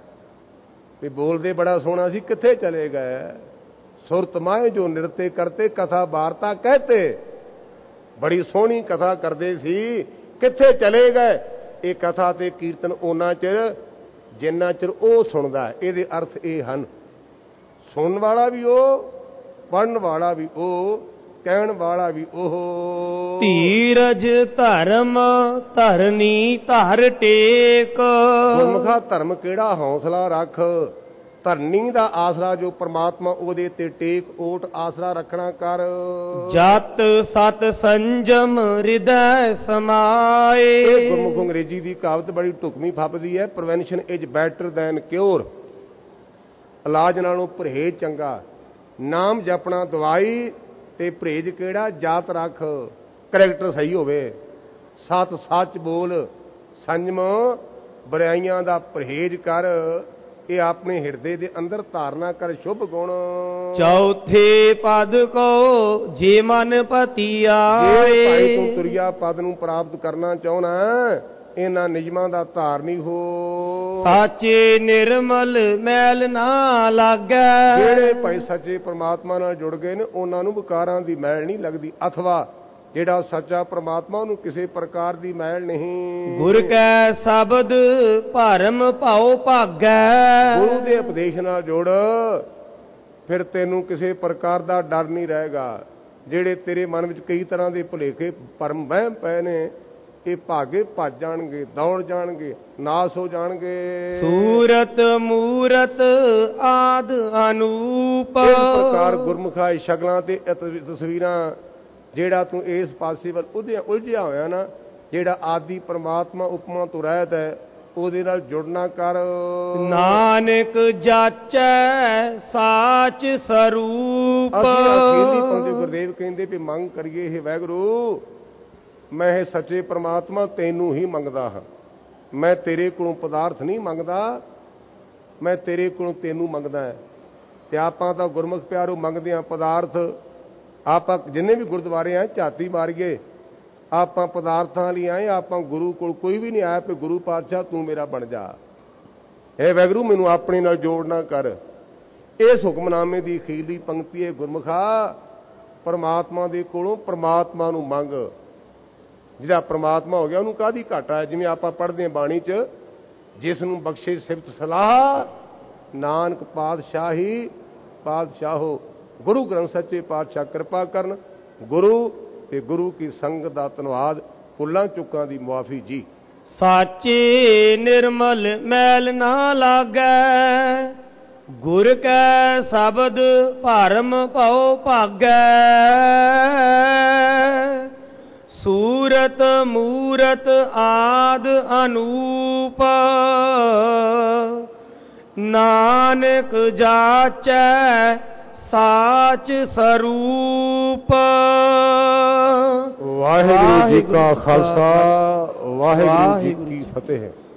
ਵੀ ਬੋਲਦੇ ਬੜਾ ਸੋਹਣਾ ਸੀ, ਕਿੱਥੇ ਚਲੇ ਗਏ। ਸੁਰਤ ਮਾਏ ਜੋ ਨਿਰਤੇ ਕਰਤੇ ਕਥਾ ਵਾਰਤਾ ਕਹਤੇ, ਬੜੀ ਸੋਹਣੀ ਕਥਾ ਕਰਦੇ ਸੀ, ਕਿੱਥੇ ਚਲੇ ਗਏ। ਇਹ ਕਥਾ ਤੇ ਕੀਰਤਨ ਉਹਨਾਂ ਚਿਰ ਜਿੰਨਾ ਚਿਰ ਉਹ ਸੁਣਦਾ। ਇਹਦੇ ਅਰਥ ਇਹ ਹਨ, ਸੁਣਨ ਵਾਲਾ ਵੀ ਉਹ, ਪੜ੍ਹਨ ਵਾਲਾ ਵੀ ਉਹ, ਕਹਿਣ ਵਾਲਾ ਵੀ ਉਹ। ਧੀਰਜ ਧਰਮ ਧਰਨੀ ਧਰ ਟੇਕ, ਗੁਰਮੁਖਾ ਧਰਮ ਕਿਹੜਾ ਹੌਸਲਾ ਰੱਖ, ਧਰਨੀ ਦਾ ਆਸਰਾ ਜੋ ਪ੍ਰਮਾਤਮਾ ਉਹਦੇ ਤੇ ਟੇਕ ਓਟ ਆਸਰਾ ਰੱਖਣਾ ਕਰ। ਜਤ ਸਤ ਸੰਜਮ ਹਿਰਦੈ ਸਮਾਏ। ਇਹ ਗੁਰਮੁਖ ਅੰਗਰੇਜ਼ੀ ਦੀ ਕਹਾਵਤ ਬੜੀ ਢੁਕਵੀਂ ਫੱਬਦੀ ਹੈ, prevention is better than cure, ਇਲਾਜ ਨਾਲੋਂ ਪਰਹੇਜ਼ ਚੰਗਾ। ਨਾਮ ਜਪਣਾ ਦਵਾਈ ਤੇ ਪਰਹੇਜ਼ ਕਿਹੜਾ, ਜਾਤ ਰੱਖ, ਕਰੈਕਟਰ ਸਹੀ ਹੋਵੇ, ਸਤ ਸੱਚ ਬੋਲ, ਸੰਜਮ ਬੁਰਾਈਆਂ ਦਾ ਪਰਹੇਜ਼ ਕਰ, ਇਹ ਆਪਣੇ ਹਿਰਦੇ ਦੇ ਅੰਦਰ ਧਾਰਨਾ ਕਰ ਸ਼ੁਭ ਗੁਣ। ਚੌਥੇ ਪਦ ਕੋ ਜੇ ਮਨ ਪਤੀ ਆਏ, ਭਾਈ ਤੂੰ ਤੁਰਿਆ ਪਦ ਨੂੰ ਪ੍ਰਾਪਤ ਕਰਨਾ ਚਾਹੁੰਦਾ, ਇਹਨਾਂ ਨਿਯਮਾਂ ਦਾ ਧਾਰਨੀ ਹੋ। ਸਾਚੇ ਨਿਰਮਲ ਮੈਲ ਨਾ ਲਾਗੈ, ਜਿਹੜੇ ਭਾਈ ਸੱਚੇ ਪ੍ਰਮਾਤਮਾ ਨਾਲ ਜੁੜ ਗਏ ਨੇ ਉਹਨਾਂ ਨੂੰ ਵਿਕਾਰਾਂ ਦੀ ਮੈਲ ਨਹੀਂ ਲੱਗਦੀ, ਅਥਵਾ ਜਿਹੜਾ ਸੱਚਾ ਪ੍ਰਮਾਤਮਾ ਉਹਨੂੰ ਕਿਸੇ ਪ੍ਰਕਾਰ ਦੀ ਮੈਲ ਨਹੀਂ। ਗੁਰ ਕੈ ਸ਼ਬਦ ਭਰਮ ਭਾਉ ਭਾਗੈ, ਗੁਰੂ ਦੇ ਉਪਦੇਸ਼ ਨਾਲ ਜੁੜ, ਫਿਰ ਤੈਨੂੰ ਕਿਸੇ ਪ੍ਰਕਾਰ ਦਾ ਡਰ ਨਹੀਂ ਰਹੇਗਾ। ਜਿਹੜੇ ਤੇਰੇ ਮਨ ਵਿੱਚ ਕਈ ਤਰ੍ਹਾਂ ਦੇ ਭੁਲੇਖੇ ਭਰਮ ਵਹਿਮ ਪਏ ਨੇ, ਇਹ ਭਾਗੇ ਭੱਜ ਜਾਣਗੇ, ਦੌੜ ਜਾਣਗੇ, ਨਾਸ ਹੋ ਜਾਣਗੇ। ਸੂਰਤ ਮੂਰਤ ਆਦ ਅਨੂਪ, ਇਸ ਪ੍ਰਕਾਰ ਗੁਰਮੁਖਾ ਸ਼ਕਲਾਂ ਤੇ ਤਸਵੀਰਾਂ, ਜਿਹੜਾ ਤੂੰ ਇਸ ਪਾਸੇ ਵੱਲ ਉਲਝਿਆ ਹੋਇਆ ਨਾ, ਜਿਹੜਾ ਆਦਿ ਪ੍ਰਮਾਤਮਾ ਉਪਮਾ ਤੋਂ ਰਹਿਤ ਹੈ, ਉਹਦੇ ਨਾਲ ਜੁੜਨਾ ਕਰ। ਨਾਨਕ ਜਾਚੈ ਸਾਚ ਸਰੂਪ। ਅਖੀਰਲੀ ਪੰਕਤੀ ਗੁਰਦੇਵ ਕਹਿੰਦੇ ਵੀ ਮੰਗ ਕਰੀਏ, ਇਹ ਵਾਹਿਗੁਰੂ ਮੈਂ ਇਹ ਸੱਚੇ ਪ੍ਰਮਾਤਮਾ ਤੈਨੂੰ ਹੀ ਮੰਗਦਾ ਹਾਂ, ਮੈਂ ਤੇਰੇ ਕੋਲੋਂ ਪਦਾਰਥ ਨਹੀਂ ਮੰਗਦਾ, ਮੈਂ ਤੇਰੇ ਕੋਲੋਂ ਤੈਨੂੰ ਮੰਗਦਾ ਹੈ। ਤੇ ਆਪਾਂ ਤਾਂ ਗੁਰਮੁਖ ਪਿਆਰੋ ਮੰਗਦੇ ਹਾਂ ਪਦਾਰਥ। ਆਪਾਂ ਜਿੰਨੇ ਵੀ ਗੁਰਦੁਆਰੇ ਆਏ ਝਾਤੀ ਮਾਰੀਏ, ਆਪਾਂ ਪਦਾਰਥਾਂ ਲਈ ਆਏ, ਆਪਾਂ ਗੁਰੂ ਕੋਲ ਕੋਈ ਵੀ ਨਹੀਂ ਆਇਆ ਵੀ ਗੁਰੂ ਪਾਤਸ਼ਾਹ ਤੂੰ ਮੇਰਾ ਬਣ ਜਾ। ਇਹ ਵਾਹਿਗੁਰੂ ਮੈਨੂੰ ਆਪਣੇ ਨਾਲ ਜੋੜਨਾ ਕਰ। ਇਸ ਹੁਕਮਨਾਮੇ ਦੀ ਅਖੀਰਲੀ ਪੰਕਤੀ ਹੈ, ਗੁਰਮੁਖਾ ਪਰਮਾਤਮਾ ਦੇ ਕੋਲੋਂ ਪਰਮਾਤਮਾ ਨੂੰ ਮੰਗ। ਜਿਹੜਾ ਪਰਮਾਤਮਾ ਹੋ ਗਿਆ ਉਹਨੂੰ ਕਾਹਦੀ ਘਾਟਾ ਹੈ। ਜਿਵੇਂ ਆਪਾਂ ਪੜ੍ਹਦੇ ਹਾਂ ਬਾਣੀ 'ਚ, ਜਿਸ ਨੂੰ ਬਖਸ਼ੇ ਸਿਫਤ ਸਲਾਹ, ਨਾਨਕ ਪਾਤਸ਼ਾਹੀ ਪਾਤਸ਼ਾਹੋ। ਗੁਰੂ ਗ੍ਰੰਥ ਸੱਚੇ ਪਾਤਸ਼ਾਹ ਕਿਰਪਾ ਕਰਨ। ਗੁਰੂ ਤੇ ਗੁਰੂ ਕੀ ਸੰਗਤ ਦਾ ਧੰਨਵਾਦ। ਭੁੱਲਾਂ ਚੁੱਕਾਂ ਦੀ ਮੁਆਫੀ ਜੀ। ਸਾਚੇ ਨਿਰਮਲ ਮੈਲ ਨਾ ਲਾਗੈ, ਗੁਰ ਕੈ ਸ਼ਬਦ ਭਰਮ ਭਾਉ ਭਾਗੈ। ਸੂਰਤ ਮੂਰਤ ਆਦ ਅਨੂਪ, ਨਾਨਕ ਜਾਚੈ ਸਾਚ ਸਰੂਪ। ਵਾਹਿਗੁਰੂ ਜੀ ਕਾ ਖਾਲਸਾ, ਵਾਹਿਗੁਰੂ ਜੀ ਕੀ ਫਤਿਹ।